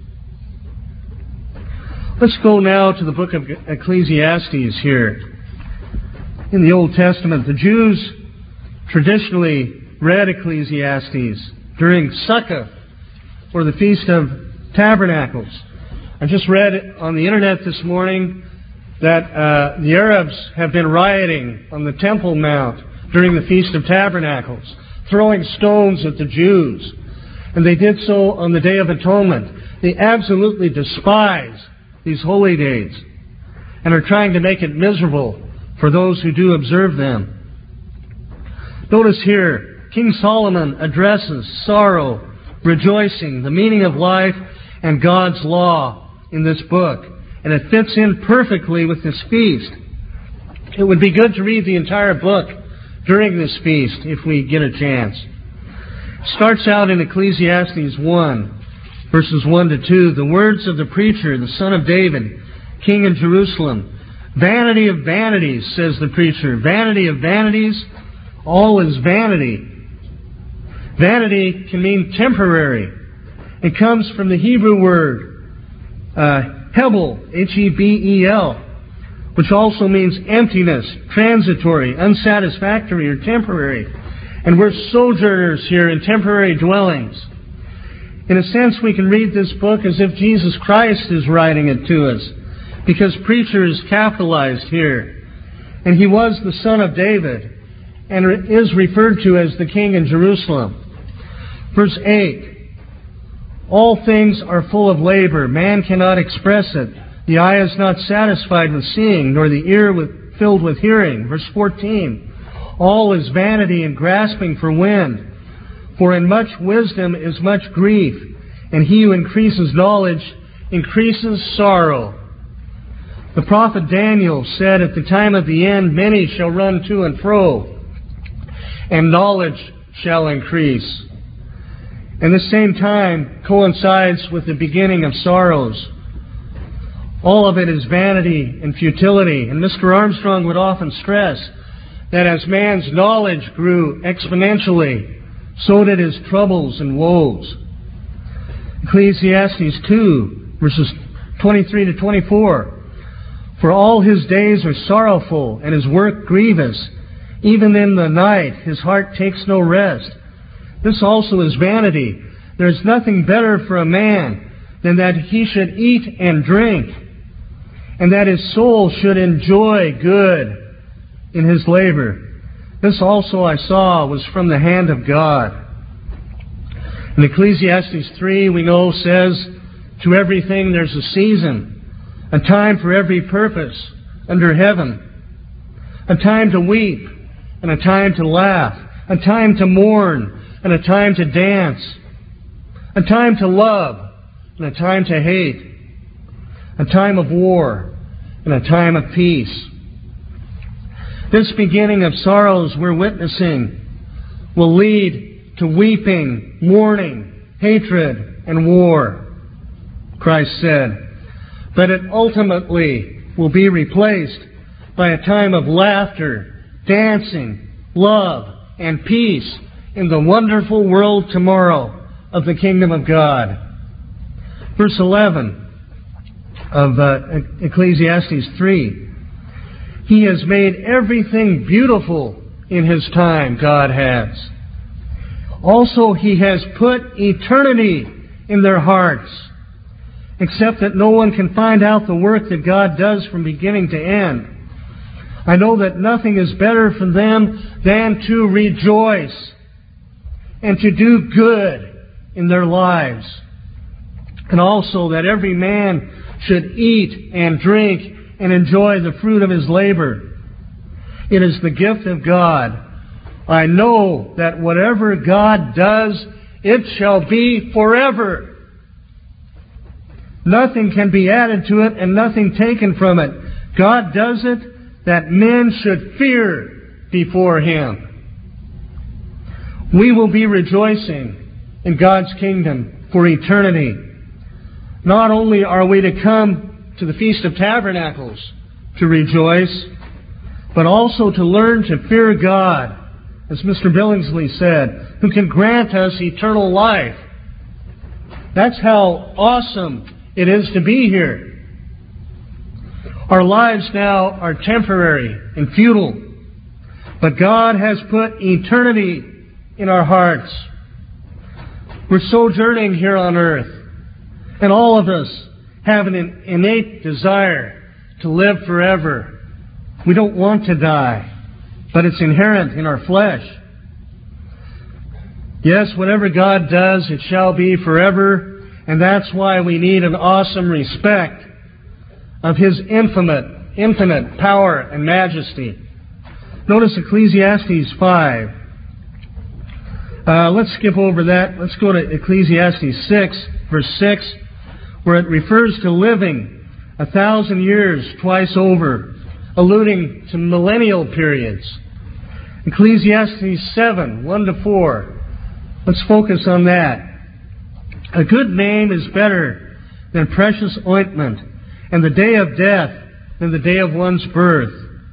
Let's go now to the book of Ecclesiastes here. In the Old Testament, the Jews traditionally read Ecclesiastes during Sukkot, or the Feast of Tabernacles. I just read on the internet this morning that uh, the Arabs have been rioting on the Temple Mount during the Feast of Tabernacles, throwing stones at the Jews. And they did so on the Day of Atonement. They absolutely despise these holy days and are trying to make it miserable for those who do observe them. Notice here, King Solomon addresses sorrow, rejoicing, the meaning of life, and God's law in this book. And it fits in perfectly with this feast. It would be good to read the entire book during this feast if we get a chance. It starts out in Ecclesiastes one, verses one to two. The words of the preacher, the son of David, king in Jerusalem. Vanity of vanities, says the preacher. Vanity of vanities, all is vanity. Vanity can mean temporary. It comes from the Hebrew word uh, hebel, H E B E L, which also means emptiness, transitory, unsatisfactory, or temporary. And we're sojourners here in temporary dwellings. In a sense, we can read this book as if Jesus Christ is writing it to us, because preacher is capitalized here. And he was the son of David, and is referred to as the king in Jerusalem. Verse eight, all things are full of labor. Man cannot express it. The eye is not satisfied with seeing, nor the ear with, filled with hearing. Verse fourteen, all is vanity and grasping for wind. For in much wisdom is much grief, and he who increases knowledge increases sorrow. The prophet Daniel said, at the time of the end, many shall run to and fro, and knowledge shall increase. And this same time coincides with the beginning of sorrows. All of it is vanity and futility. And Mister Armstrong would often stress that as man's knowledge grew exponentially, so did his troubles and woes. Ecclesiastes two, verses twenty-three to twenty-four. For all his days are sorrowful, and his work grievous. Even in the night his heart takes no rest. This also is vanity. There is nothing better for a man than that he should eat and drink, and that his soul should enjoy good in his labor. This also I saw was from the hand of God. In Ecclesiastes three, we know, says, to everything there's a season, a time for every purpose under heaven, a time to weep and a time to laugh, a time to mourn and a time to dance, a time to love and a time to hate, a time of war and a time of peace. This beginning of sorrows we're witnessing will lead to weeping, mourning, hatred, and war, Christ said. But it ultimately will be replaced by a time of laughter, dancing, love, and peace in the wonderful world tomorrow of the kingdom of God. Verse eleven of uh, Ecclesiastes three. He has made everything beautiful in His time, God has. Also, He has put eternity in their hearts, except that no one can find out the work that God does from beginning to end. I know that nothing is better for them than to rejoice and to do good in their lives. And also that every man should eat and drink and enjoy the fruit of his labor. It is the gift of God. I know that whatever God does, it shall be forever. Nothing can be added to it and nothing taken from it. God does it that men should fear before him. We will be rejoicing in God's kingdom for eternity. Not only are we to come to the Feast of Tabernacles to rejoice, but also to learn to fear God, as Mister Billingsley said, who can grant us eternal life. That's how awesome it is to be here. Our lives now are temporary and futile, but God has put eternity in our hearts. We're sojourning here on earth, and all of us have an innate desire to live forever. We don't want to die, but it's inherent in our flesh. Yes, whatever God does, it shall be forever, and that's why we need an awesome respect of His infinite, infinite power and majesty. Notice Ecclesiastes five. Uh, let's skip over that. Let's go to Ecclesiastes six, verse six, where it refers to living a thousand years twice over, alluding to millennial periods. Ecclesiastes seven, one to four. Let's focus on that. A good name is better than precious ointment, and the day of death than the day of one's birth.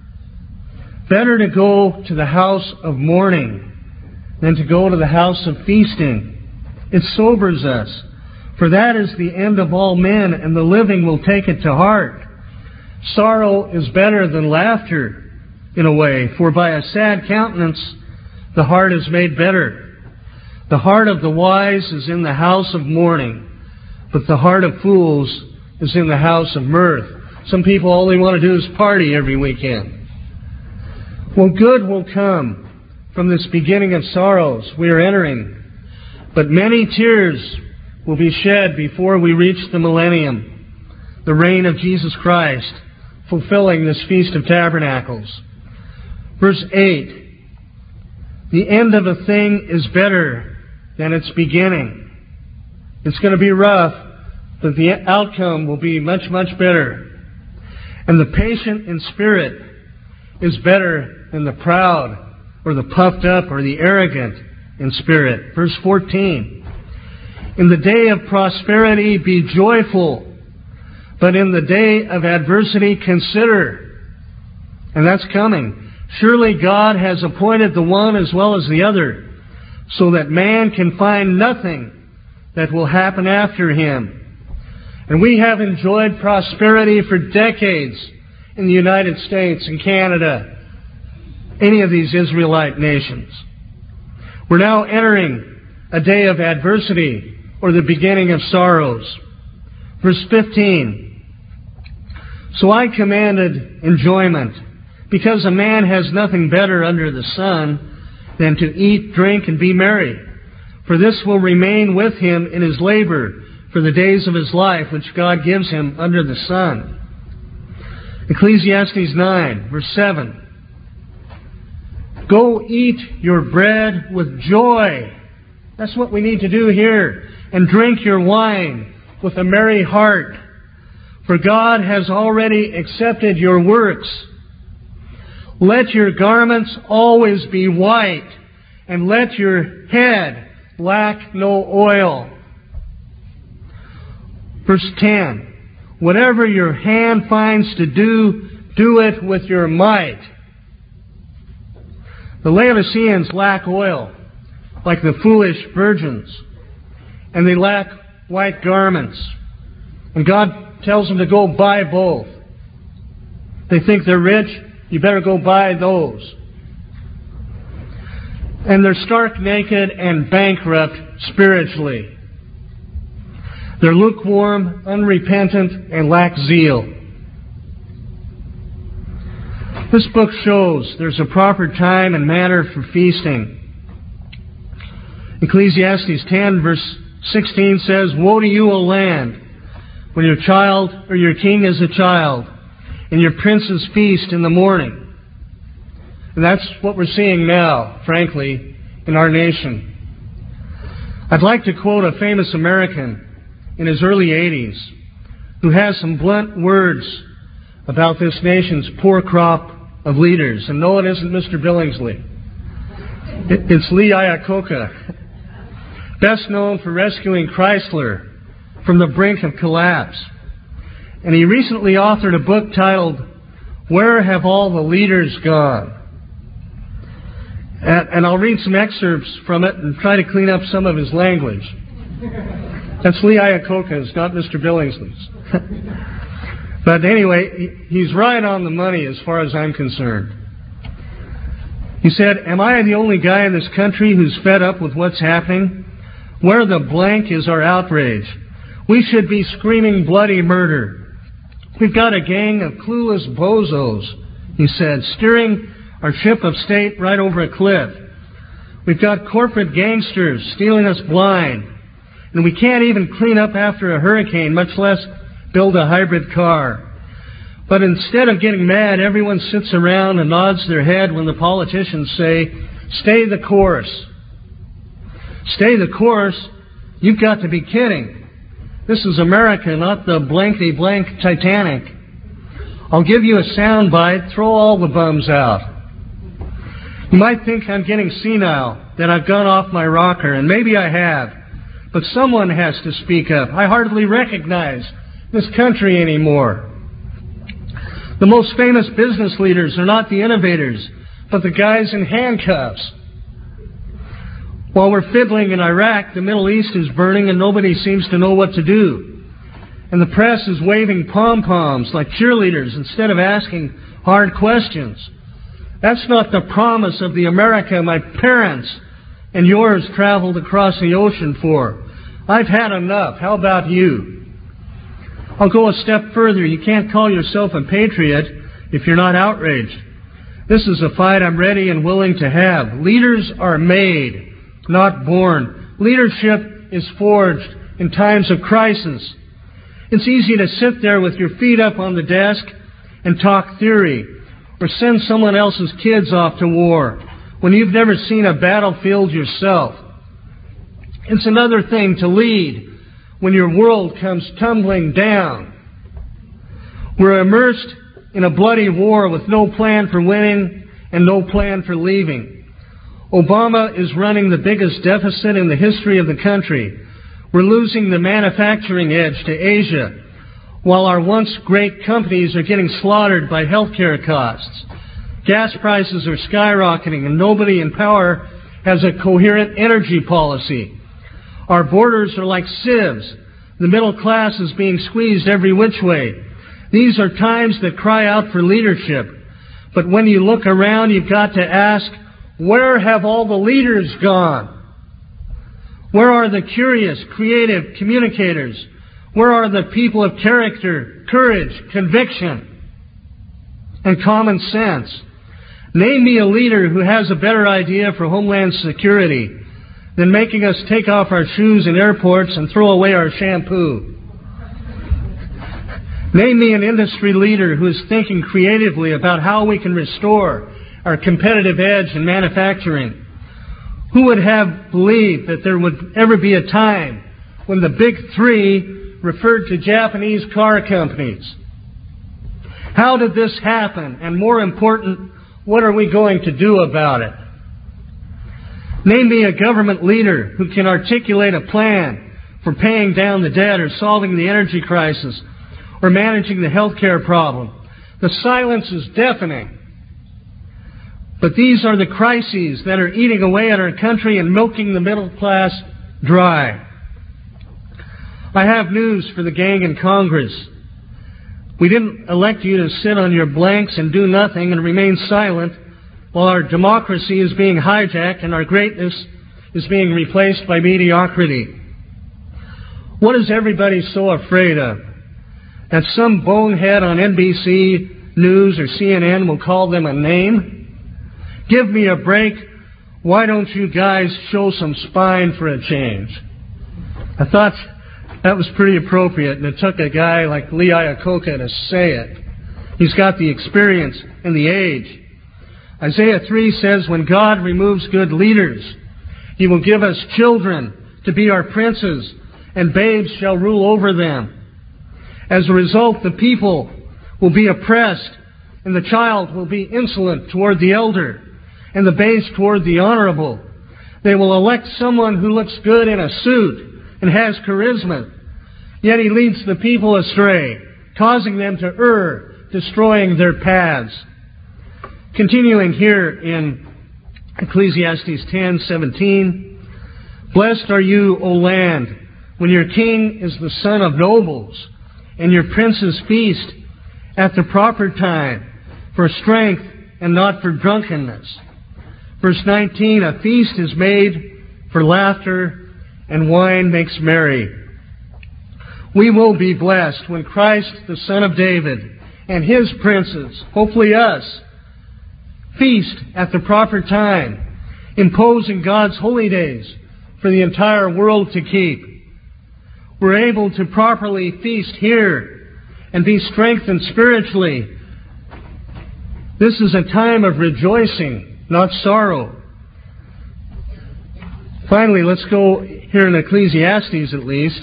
Better to go to the house of mourning than to go to the house of feasting. It sobers us, for that is the end of all men, and the living will take it to heart. Sorrow is better than laughter, in a way, for by a sad countenance the heart is made better. The heart of the wise is in the house of mourning, but the heart of fools is in the house of mirth. Some people all they want to do is party every weekend. Well, good will come from this beginning of sorrows we are entering, but many tears will be shed before we reach the millennium, the reign of Jesus Christ, fulfilling this Feast of Tabernacles. Verse eight, the end of a thing is better than its beginning. It's going to be rough, but the outcome will be much, much better. And the patient in spirit is better than the proud, or the puffed up, or the arrogant in spirit. Verse fourteen, in the day of prosperity be joyful, but in the day of adversity consider. And that's coming. Surely God has appointed the one as well as the other, so that man can find nothing that will happen after him. And we have enjoyed prosperity for decades in the United States and Canada, any of these Israelite nations. We're now entering a day of adversity, or the beginning of sorrows. Verse fifteen, so I commanded enjoyment, because a man has nothing better under the sun than to eat, drink, and be merry. For this will remain with him in his labor for the days of his life, which God gives him under the sun. Ecclesiastes nine, verse seven. Go eat your bread with joy. That's what we need to do here. And drink your wine with a merry heart. For God has already accepted your works. Let your garments always be white, and let your head lack no oil. Verse ten. Whatever your hand finds to do, do it with your might. The Laodiceans lack oil, like the foolish virgins, and they lack white garments. And God tells them to go buy both. They think they're rich, you better go buy those. And they're stark naked and bankrupt spiritually. They're lukewarm, unrepentant, and lack zeal. This book shows there's a proper time and manner for feasting. Ecclesiastes ten, verse sixteen says, woe to you, O land, when your child or your king is a child, and your prince's feast in the morning. And that's what we're seeing now, frankly, in our nation. I'd like to quote a famous American in his early eighties who has some blunt words about this nation's poor crop of leaders. And no, it isn't Mister Billingsley. It's Lee Iacocca, best known for rescuing Chrysler from the brink of collapse. And he recently authored a book titled, Where Have All the Leaders Gone? And, and I'll read some excerpts from it and try to clean up some of his language. That's Lee Iacocca's, not Mister Billingsley's. But anyway, he's right on the money as far as I'm concerned. He said, am I the only guy in this country who's fed up with what's happening? Where the blank is our outrage? We should be screaming bloody murder. We've got a gang of clueless bozos, he said, steering our ship of state right over a cliff. We've got corporate gangsters stealing us blind. And we can't even clean up after a hurricane, much less build a hybrid car. But instead of getting mad, everyone sits around and nods their head when the politicians say, stay the course. Stay the course? You've got to be kidding. This is America, not the blankety blank Titanic. I'll give you a sound bite, throw all the bums out. You might think I'm getting senile, that I've gone off my rocker, and maybe I have. But someone has to speak up. I hardly recognize this country anymore. The most famous business leaders are not the innovators, but the guys in handcuffs. While we're fiddling in Iraq, the Middle East is burning and nobody seems to know what to do. And the press is waving pom-poms like cheerleaders instead of asking hard questions. That's not the promise of the America my parents and yours traveled across the ocean for. I've had enough. How about you? I'll go a step further. You can't call yourself a patriot if you're not outraged. This is a fight I'm ready and willing to have. Leaders are made, not born. Leadership is forged in times of crisis. It's easy to sit there with your feet up on the desk and talk theory, or send someone else's kids off to war when you've never seen a battlefield yourself. It's another thing to lead when your world comes tumbling down. We're immersed in a bloody war with no plan for winning and no plan for leaving. Obama is running the biggest deficit in the history of the country. We're losing the manufacturing edge to Asia, while our once great companies are getting slaughtered by healthcare costs. Gas prices are skyrocketing and nobody in power has a coherent energy policy. Our borders are like sieves. The middle class is being squeezed every which way. These are times that cry out for leadership. But when you look around, you've got to ask, where have all the leaders gone? Where are the curious, creative communicators? Where are the people of character, courage, conviction, and common sense? Name me a leader who has a better idea for Homeland Security than making us take off our shoes in airports and throw away our shampoo. Name me an industry leader who is thinking creatively about how we can restore our competitive edge in manufacturing. Who would have believed that there would ever be a time when the big three referred to Japanese car companies? How did this happen? And more important, what are we going to do about it? Name me a government leader who can articulate a plan for paying down the debt or solving the energy crisis or managing the healthcare problem. The silence is deafening. But these are the crises that are eating away at our country and milking the middle class dry. I have news for the gang in Congress. We didn't elect you to sit on your blanks and do nothing and remain silent while our democracy is being hijacked and our greatness is being replaced by mediocrity. What is everybody so afraid of? That some bonehead on N B C News or C N N will call them a name? Give me a break. Why don't you guys show some spine for a change? I thought that was pretty appropriate, and it took a guy like Lee Iacocca to say it. He's got the experience and the age. Isaiah three says, when God removes good leaders, He will give us children to be our princes, and babes shall rule over them. As a result, the people will be oppressed, and the child will be insolent toward the elder, and the base toward the honorable. They will elect someone who looks good in a suit and has charisma, yet he leads the people astray, causing them to err, destroying their paths. Continuing here in Ecclesiastes ten seventeen, blessed are you, O land, when your king is the son of nobles, and your princes feast at the proper time, for strength and not for drunkenness. Verse nineteen, a feast is made for laughter, and wine makes merry. We will be blessed when Christ, the Son of David, and His princes, hopefully us, feast at the proper time, imposing God's holy days for the entire world to keep. We're able to properly feast here and be strengthened spiritually. This is a time of rejoicing, not sorrow. Finally, let's go here in Ecclesiastes at least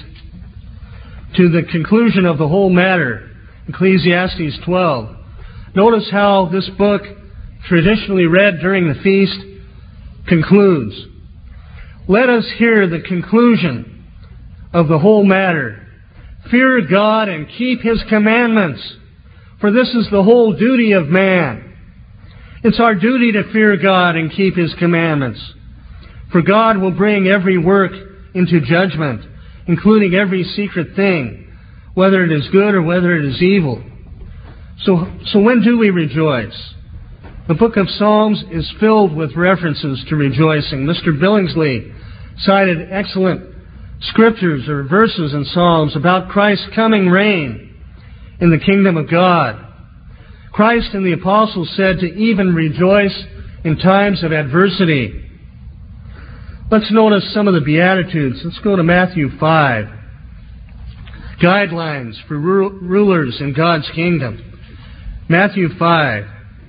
to the conclusion of the whole matter, Ecclesiastes twelve. Notice how this book, traditionally read during the feast, concludes. Let us hear the conclusion of the whole matter. Fear God and keep His commandments, for this is the whole duty of man. It's our duty to fear God and keep His commandments. For God will bring every work into judgment, including every secret thing, whether it is good or whether it is evil. So, so when do we rejoice? The book of Psalms is filled with references to rejoicing. Mister Billingsley cited excellent scriptures or verses in Psalms about Christ's coming reign in the kingdom of God. Christ and the apostles said to even rejoice in times of adversity. Let's notice some of the Beatitudes. Let's go to Matthew five. Guidelines for rulers in God's kingdom. Matthew five.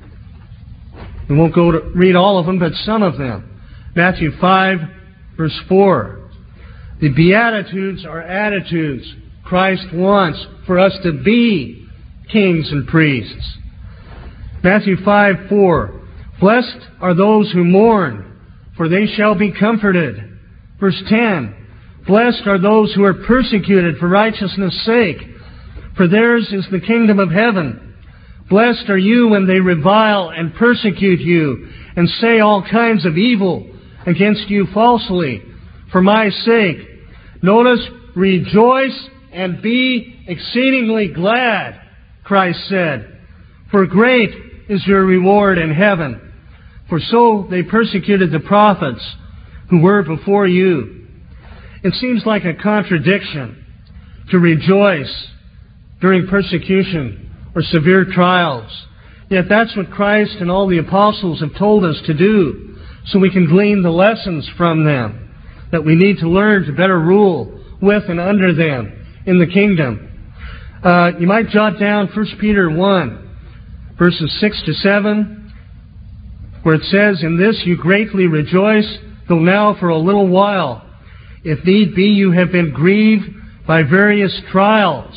We won't go to read all of them, but some of them. Matthew five, verse four. The Beatitudes are attitudes Christ wants for us to be kings and priests. Matthew five, four. Blessed are those who mourn, for they shall be comforted. Verse ten. Blessed are those who are persecuted for righteousness' sake, for theirs is the kingdom of heaven. Blessed are you when they revile and persecute you and say all kinds of evil against you falsely for my sake. Notice, rejoice and be exceedingly glad, Christ said, for great is your reward in heaven. For so they persecuted the prophets who were before you. It seems like a contradiction to rejoice during persecution or severe trials. Yet that's what Christ and all the apostles have told us to do, so we can glean the lessons from them that we need to learn to better rule with and under them in the kingdom. Uh, you might jot down First Peter one, verses six to seven, where it says, in this you greatly rejoice, though now for a little while, if need be, you have been grieved by various trials.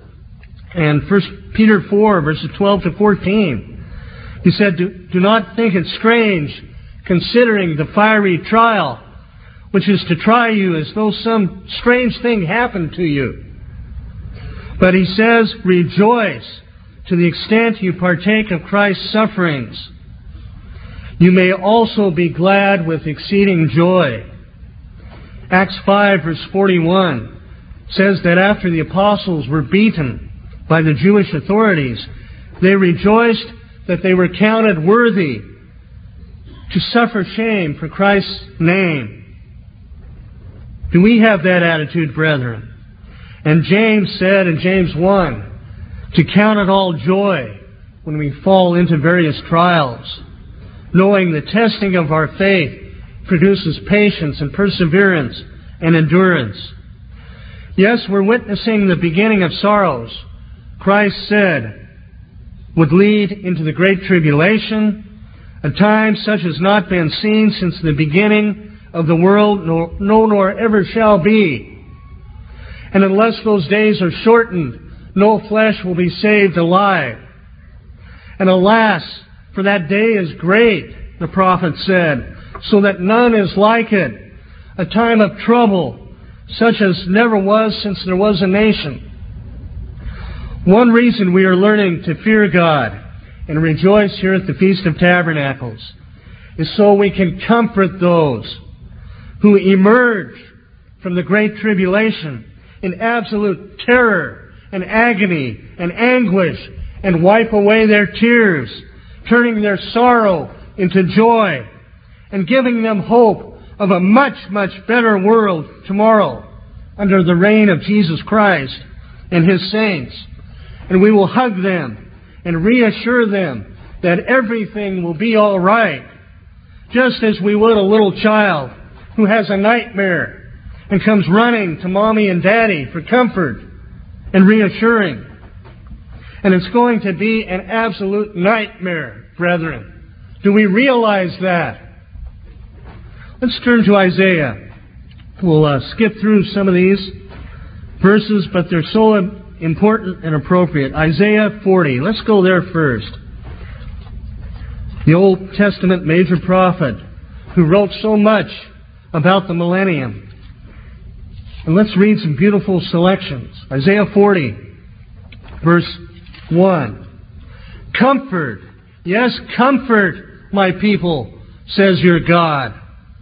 And First Peter four, verses twelve to fourteen, he said, do, do not think it strange, considering the fiery trial, which is to try you as though some strange thing happened to you. But he says, rejoice to the extent you partake of Christ's sufferings. You may also be glad with exceeding joy. Acts five, verse forty-one says that after the apostles were beaten by the Jewish authorities, they rejoiced that they were counted worthy to suffer shame for Christ's name. Do we have that attitude, brethren? And James said in James one, to count it all joy when we fall into various trials, knowing the testing of our faith produces patience and perseverance and endurance. Yes, we're witnessing the beginning of sorrows. Christ said, would lead into the Great Tribulation, a time such as not been seen since the beginning of the world, nor, no nor ever shall be. And unless those days are shortened, no flesh will be saved alive. And alas, for that day is great, the prophet said, so that none is like it, a time of trouble, such as never was since there was a nation. One reason we are learning to fear God and rejoice here at the Feast of Tabernacles is so we can comfort those who emerge from the Great Tribulation in absolute terror and agony and anguish and wipe away their tears, turning their sorrow into joy and giving them hope of a much, much better world tomorrow under the reign of Jesus Christ and His saints. And we will hug them and reassure them that everything will be all right, just as we would a little child who has a nightmare and comes running to Mommy and Daddy for comfort and reassuring. And it's going to be an absolute nightmare, brethren. Do we realize that? Let's turn to Isaiah. We'll uh, skip through some of these verses, but they're so important and appropriate. Isaiah forty. Let's go there first. The Old Testament major prophet who wrote so much about the millennium. And let's read some beautiful selections. Isaiah forty, verse one. Comfort, yes, comfort my people, says your God.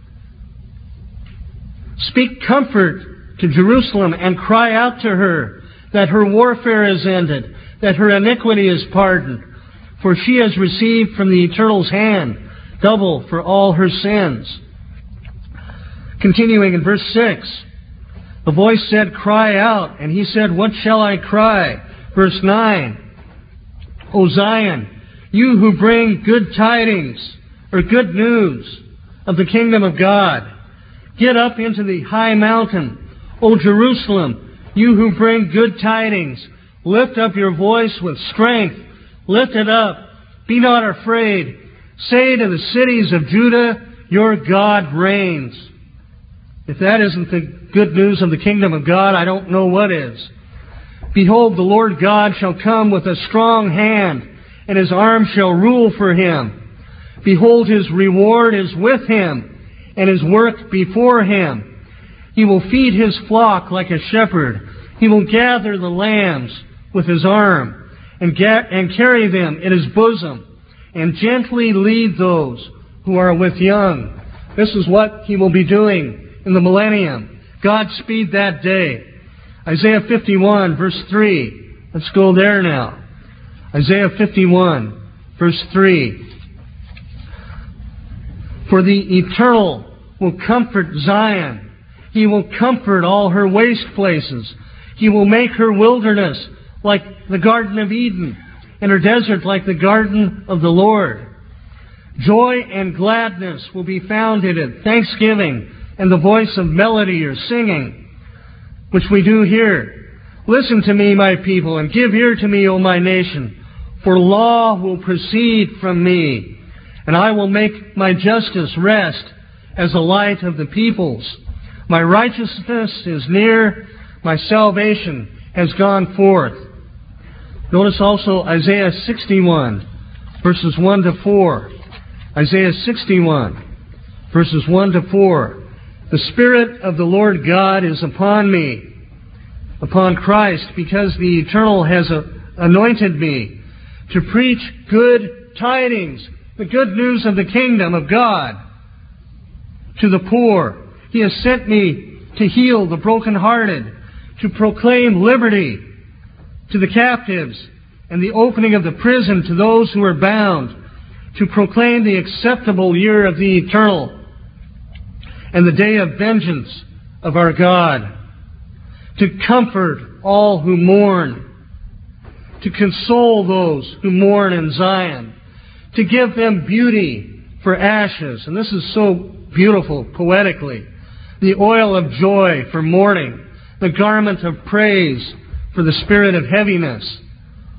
Speak comfort to Jerusalem and cry out to her that her warfare is ended, that her iniquity is pardoned, for she has received from the Eternal's hand double for all her sins. Continuing in verse six, the voice said, cry out, and he said, what shall I cry? Verse nine, O Zion, you who bring good tidings, or good news of the kingdom of God, get up into the high mountain, O Jerusalem, you who bring good tidings, lift up your voice with strength, lift it up, be not afraid. Say to the cities of Judah, your God reigns. If that isn't the good news of the kingdom of God, I don't know what is. Behold, the Lord God shall come with a strong hand, and His arm shall rule for Him. Behold, His reward is with Him, and His work before Him. He will feed His flock like a shepherd. He will gather the lambs with His arm, and, ga- and carry them in His bosom, and gently lead those who are with young. This is what He will be doing in the millennium. God speed that day. Isaiah fifty-one, verse three. Let's go there now. Isaiah fifty-one, verse three. For the Eternal will comfort Zion. He will comfort all her waste places. He will make her wilderness like the Garden of Eden, and her desert like the garden of the Lord. Joy and gladness will be found in it, thanksgiving and the voice of melody or singing, which we do here. Listen to me, my people, and give ear to me, O my nation, for law will proceed from me, and I will make my justice rest as the light of the peoples. My righteousness is near, my salvation has gone forth. Notice also Isaiah sixty-one, verses one to four. Isaiah sixty-one, verses one to four. The Spirit of the Lord God is upon me, upon Christ, because the Eternal has anointed me to preach good tidings, the good news of the kingdom of God, to the poor. He has sent me to heal the brokenhearted, to proclaim liberty to the captives, and the opening of the prison to those who are bound, to proclaim the acceptable year of the Eternal, and the day of vengeance of our God, to comfort all who mourn, to console those who mourn in Zion, to give them beauty for ashes. And this is so beautiful poetically. The oil of joy for mourning, the garment of praise for the spirit of heaviness,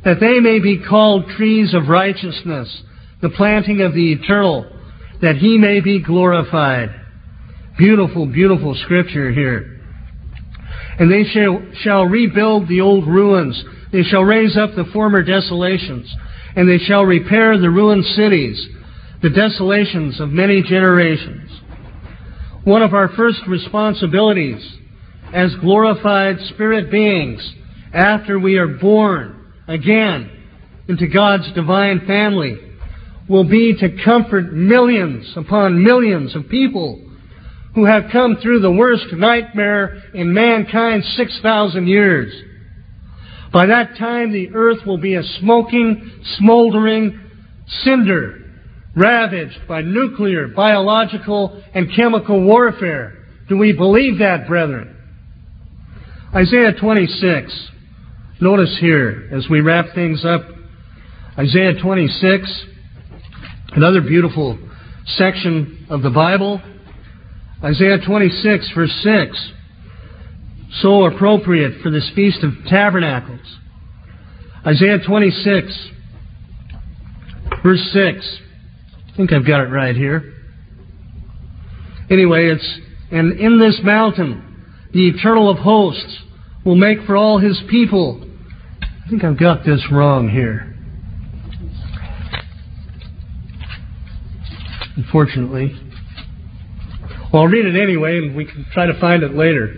that they may be called trees of righteousness, the planting of the eternal, that He may be glorified. Beautiful, beautiful scripture here. And they shall, shall rebuild the old ruins. They shall raise up the former desolations, and they shall repair the ruined cities, the desolations of many generations. One of our first responsibilities as glorified spirit beings after we are born again into God's divine family will be to comfort millions upon millions of people who have come through the worst nightmare in mankind's six thousand years. By that time, the earth will be a smoking, smoldering cinder, ravaged by nuclear, biological, and chemical warfare. Do we believe that, brethren? Isaiah twenty-six. Notice here, as we wrap things up, Isaiah twenty-six, another beautiful section of the Bible. Isaiah twenty-six, verse six. So appropriate for this Feast of Tabernacles. Isaiah twenty-six, verse six. I think I've got it right here. Anyway, it's, and in this mountain, the Eternal of hosts will make for all His people. I think I've got this wrong here. Unfortunately. Well, I'll read it anyway, and we can try to find it later.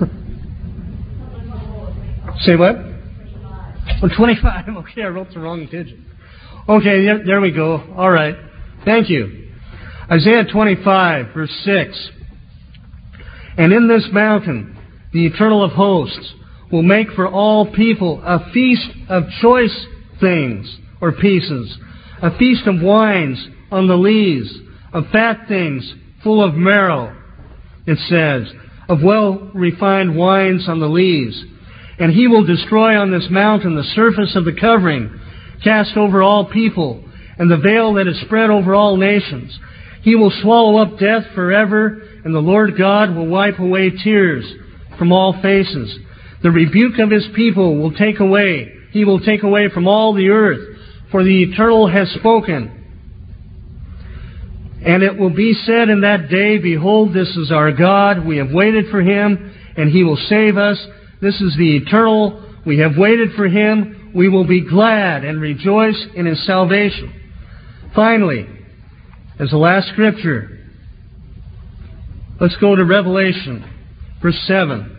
Say what? Oh, twenty-five. Okay, I wrote the wrong digit. Okay, there, there we go. All right. Thank you. Isaiah twenty-five, verse six. And in this mountain, the Eternal of hosts will make for all people a feast of choice things, or pieces, a feast of wines on the lees, of fat things full of marrow, it says, of well-refined wines on the lees. And He will destroy on this mountain the surface of the covering, cast over all people, and the veil that is spread over all nations. He will swallow up death forever, and the Lord God will wipe away tears from all faces. The rebuke of His people will take away. He will take away from all the earth, for the Eternal has spoken. And it will be said in that day, Behold, this is our God. We have waited for Him, and He will save us. This is the Eternal. We have waited for Him. We will be glad and rejoice in His salvation. Finally, as the last scripture, let's go to Revelation, verse seven,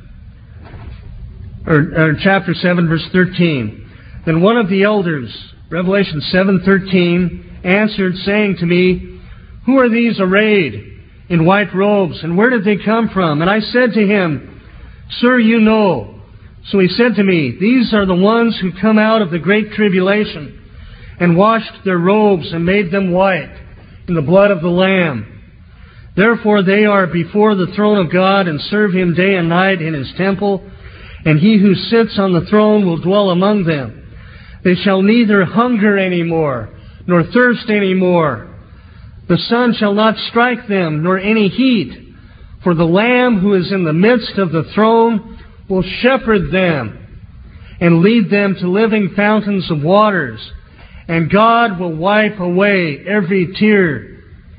or, or chapter seven, verse thirteen. Then one of the elders, Revelation seven thirteen, answered, saying to me, Who are these arrayed in white robes, and where did they come from? And I said to him, Sir, you know. So he said to me, These are the ones who come out of the great tribulation, and washed their robes and made them white in the blood of the Lamb. Therefore they are before the throne of God, and serve Him day and night in His temple, and He who sits on the throne will dwell among them. They shall neither hunger any more, nor thirst any more. The sun shall not strike them, nor any heat. For the Lamb who is in the midst of the throne will shepherd them, and lead them to living fountains of waters. And God will wipe away every tear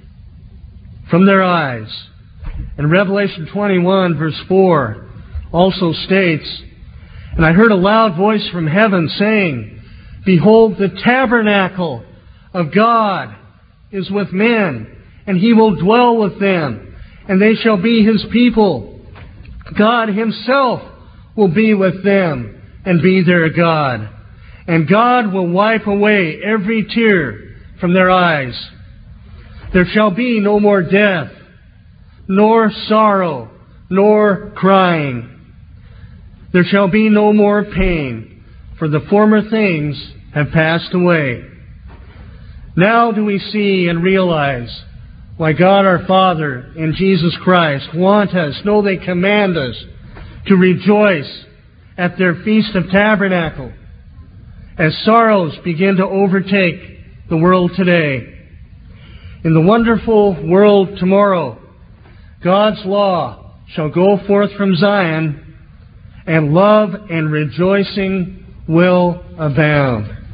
from their eyes. And Revelation twenty-one, verse four, also states, And I heard a loud voice from heaven saying, Behold, the tabernacle of God is with men, and He will dwell with them, and they shall be His people. God Himself will be with them, and be their God. And God will wipe away every tear from their eyes. There shall be no more death, nor sorrow, nor crying. There shall be no more pain, for the former things have passed away. Now do we see and realize why God our Father and Jesus Christ want us, no, they command us, to rejoice at their Feast of Tabernacle as sorrows begin to overtake the world today. In the wonderful world tomorrow, God's law shall go forth from Zion, and love and rejoicing will abound.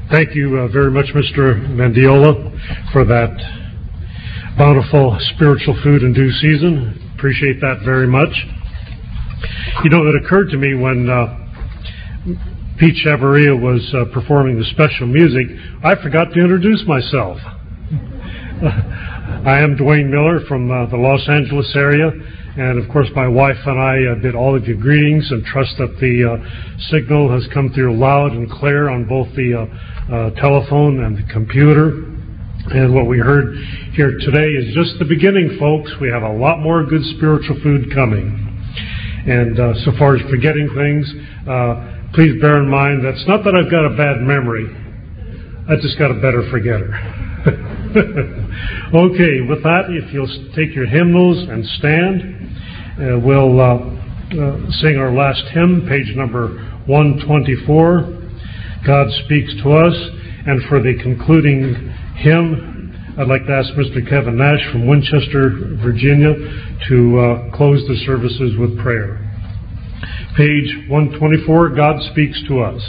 Thank you uh, very much, Mister Mandiola, for that bountiful spiritual food in due season. Appreciate that very much. You know, it occurred to me when uh, Pete Chavarria was uh, performing the special music, I forgot to introduce myself. I am Dwayne Miller from uh, the Los Angeles area, and of course my wife and I uh, bid all of you greetings and trust that the uh, signal has come through loud and clear on both the uh, uh, telephone and the computer. And what we heard here today is just the beginning, folks. We have a lot more good spiritual food coming. And uh, so far as forgetting things, uh, please bear in mind that's not that I've got a bad memory. I just got a better forgetter. Okay, with that, if you'll take your hymnals and stand, uh, we'll uh, uh, sing our last hymn, page number one twenty-four, God Speaks to Us. And for the concluding hymn, I'd like to ask Mister Kevin Nash from Winchester, Virginia, to uh, close the services with prayer. Page one twenty-four, God Speaks to Us.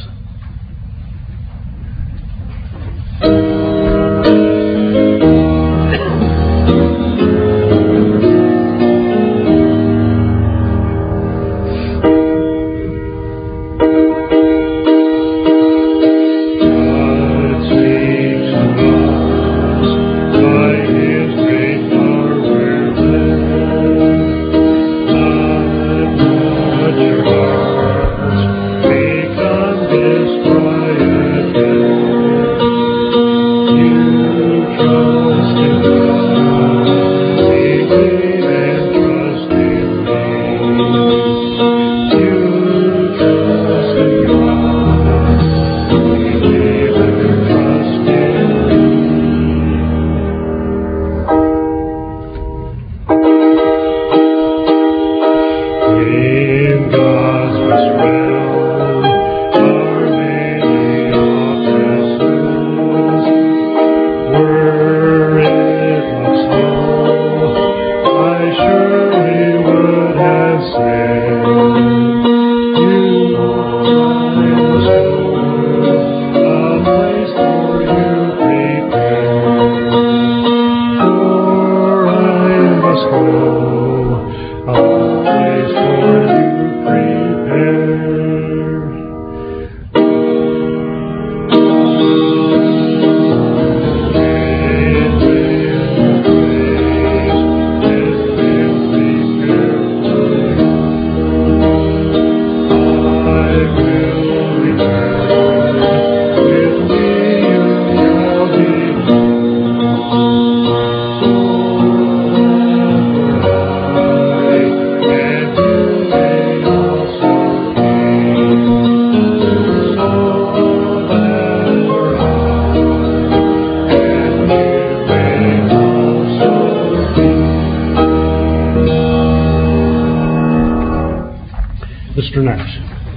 Mister Nash.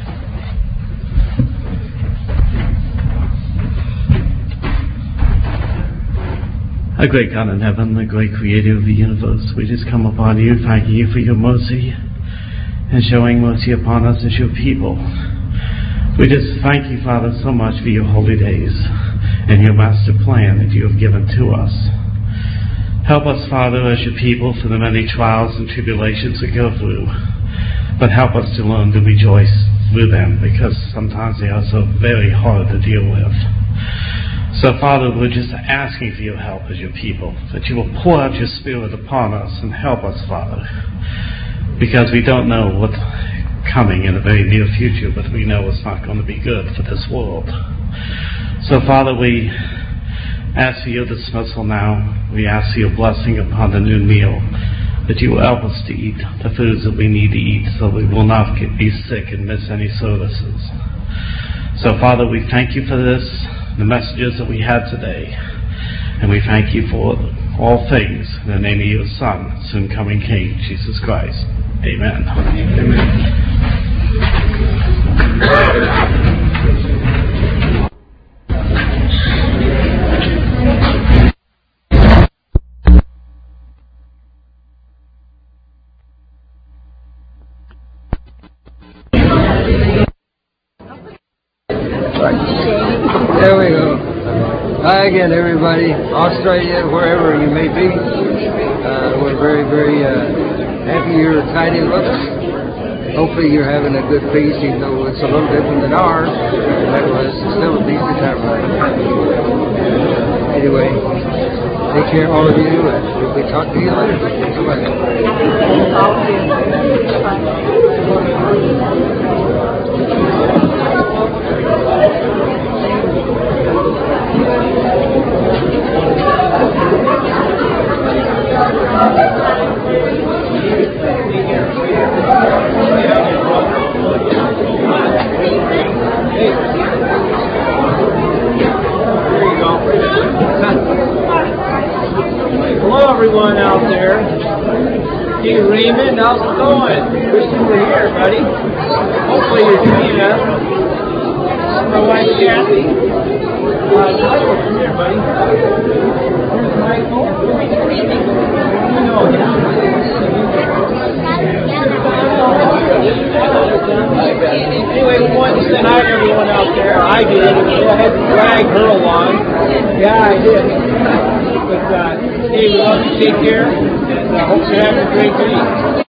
A great God in heaven, the great creator of the universe, we just come upon you, thanking you for your mercy and showing mercy upon us as your people. We just thank you, Father, so much for your holy days and your master plan that you have given to us. Help us, Father, as your people for the many trials and tribulations we go through, but help us to learn to rejoice through them, because sometimes they are so very hard to deal with. So, Father, we're just asking for your help as your people, that you will pour out your Spirit upon us and help us, Father, because we don't know what's coming in the very near future, but we know it's not going to be good for this world. So, Father, we ask for your dismissal now. We ask for your blessing upon the noon meal, that you will help us to eat the foods that we need to eat so we will not get, be sick and miss any services. So, Father, we thank you for this, the messages that we had today, and we thank you for all things in the name of your Son, soon coming King, Jesus Christ. Amen. Amen. There we go. Hi again, everybody. Australia, wherever you may be. Uh, we're very, very uh, happy you're tidy looks. Hopefully you're having a good feast, even though it's a little different than ours. Nevertheless, it's still a decent tabernacle. Anyway, take care, all of you, and we'll be talking to you later. Hello, everyone out there. Hey, Raymond, how's it going? Wish you were here, buddy. Hopefully you're seeing us. My wife, Kathy. Uh, Michael, come here, buddy. Here's Michael. No, Anyway, we wanted to say hi to everyone out there. I did. Go ahead and drag her along. Yeah, I did. But, uh, hey, we love you. Take care. And I uh, hope you're having a great day.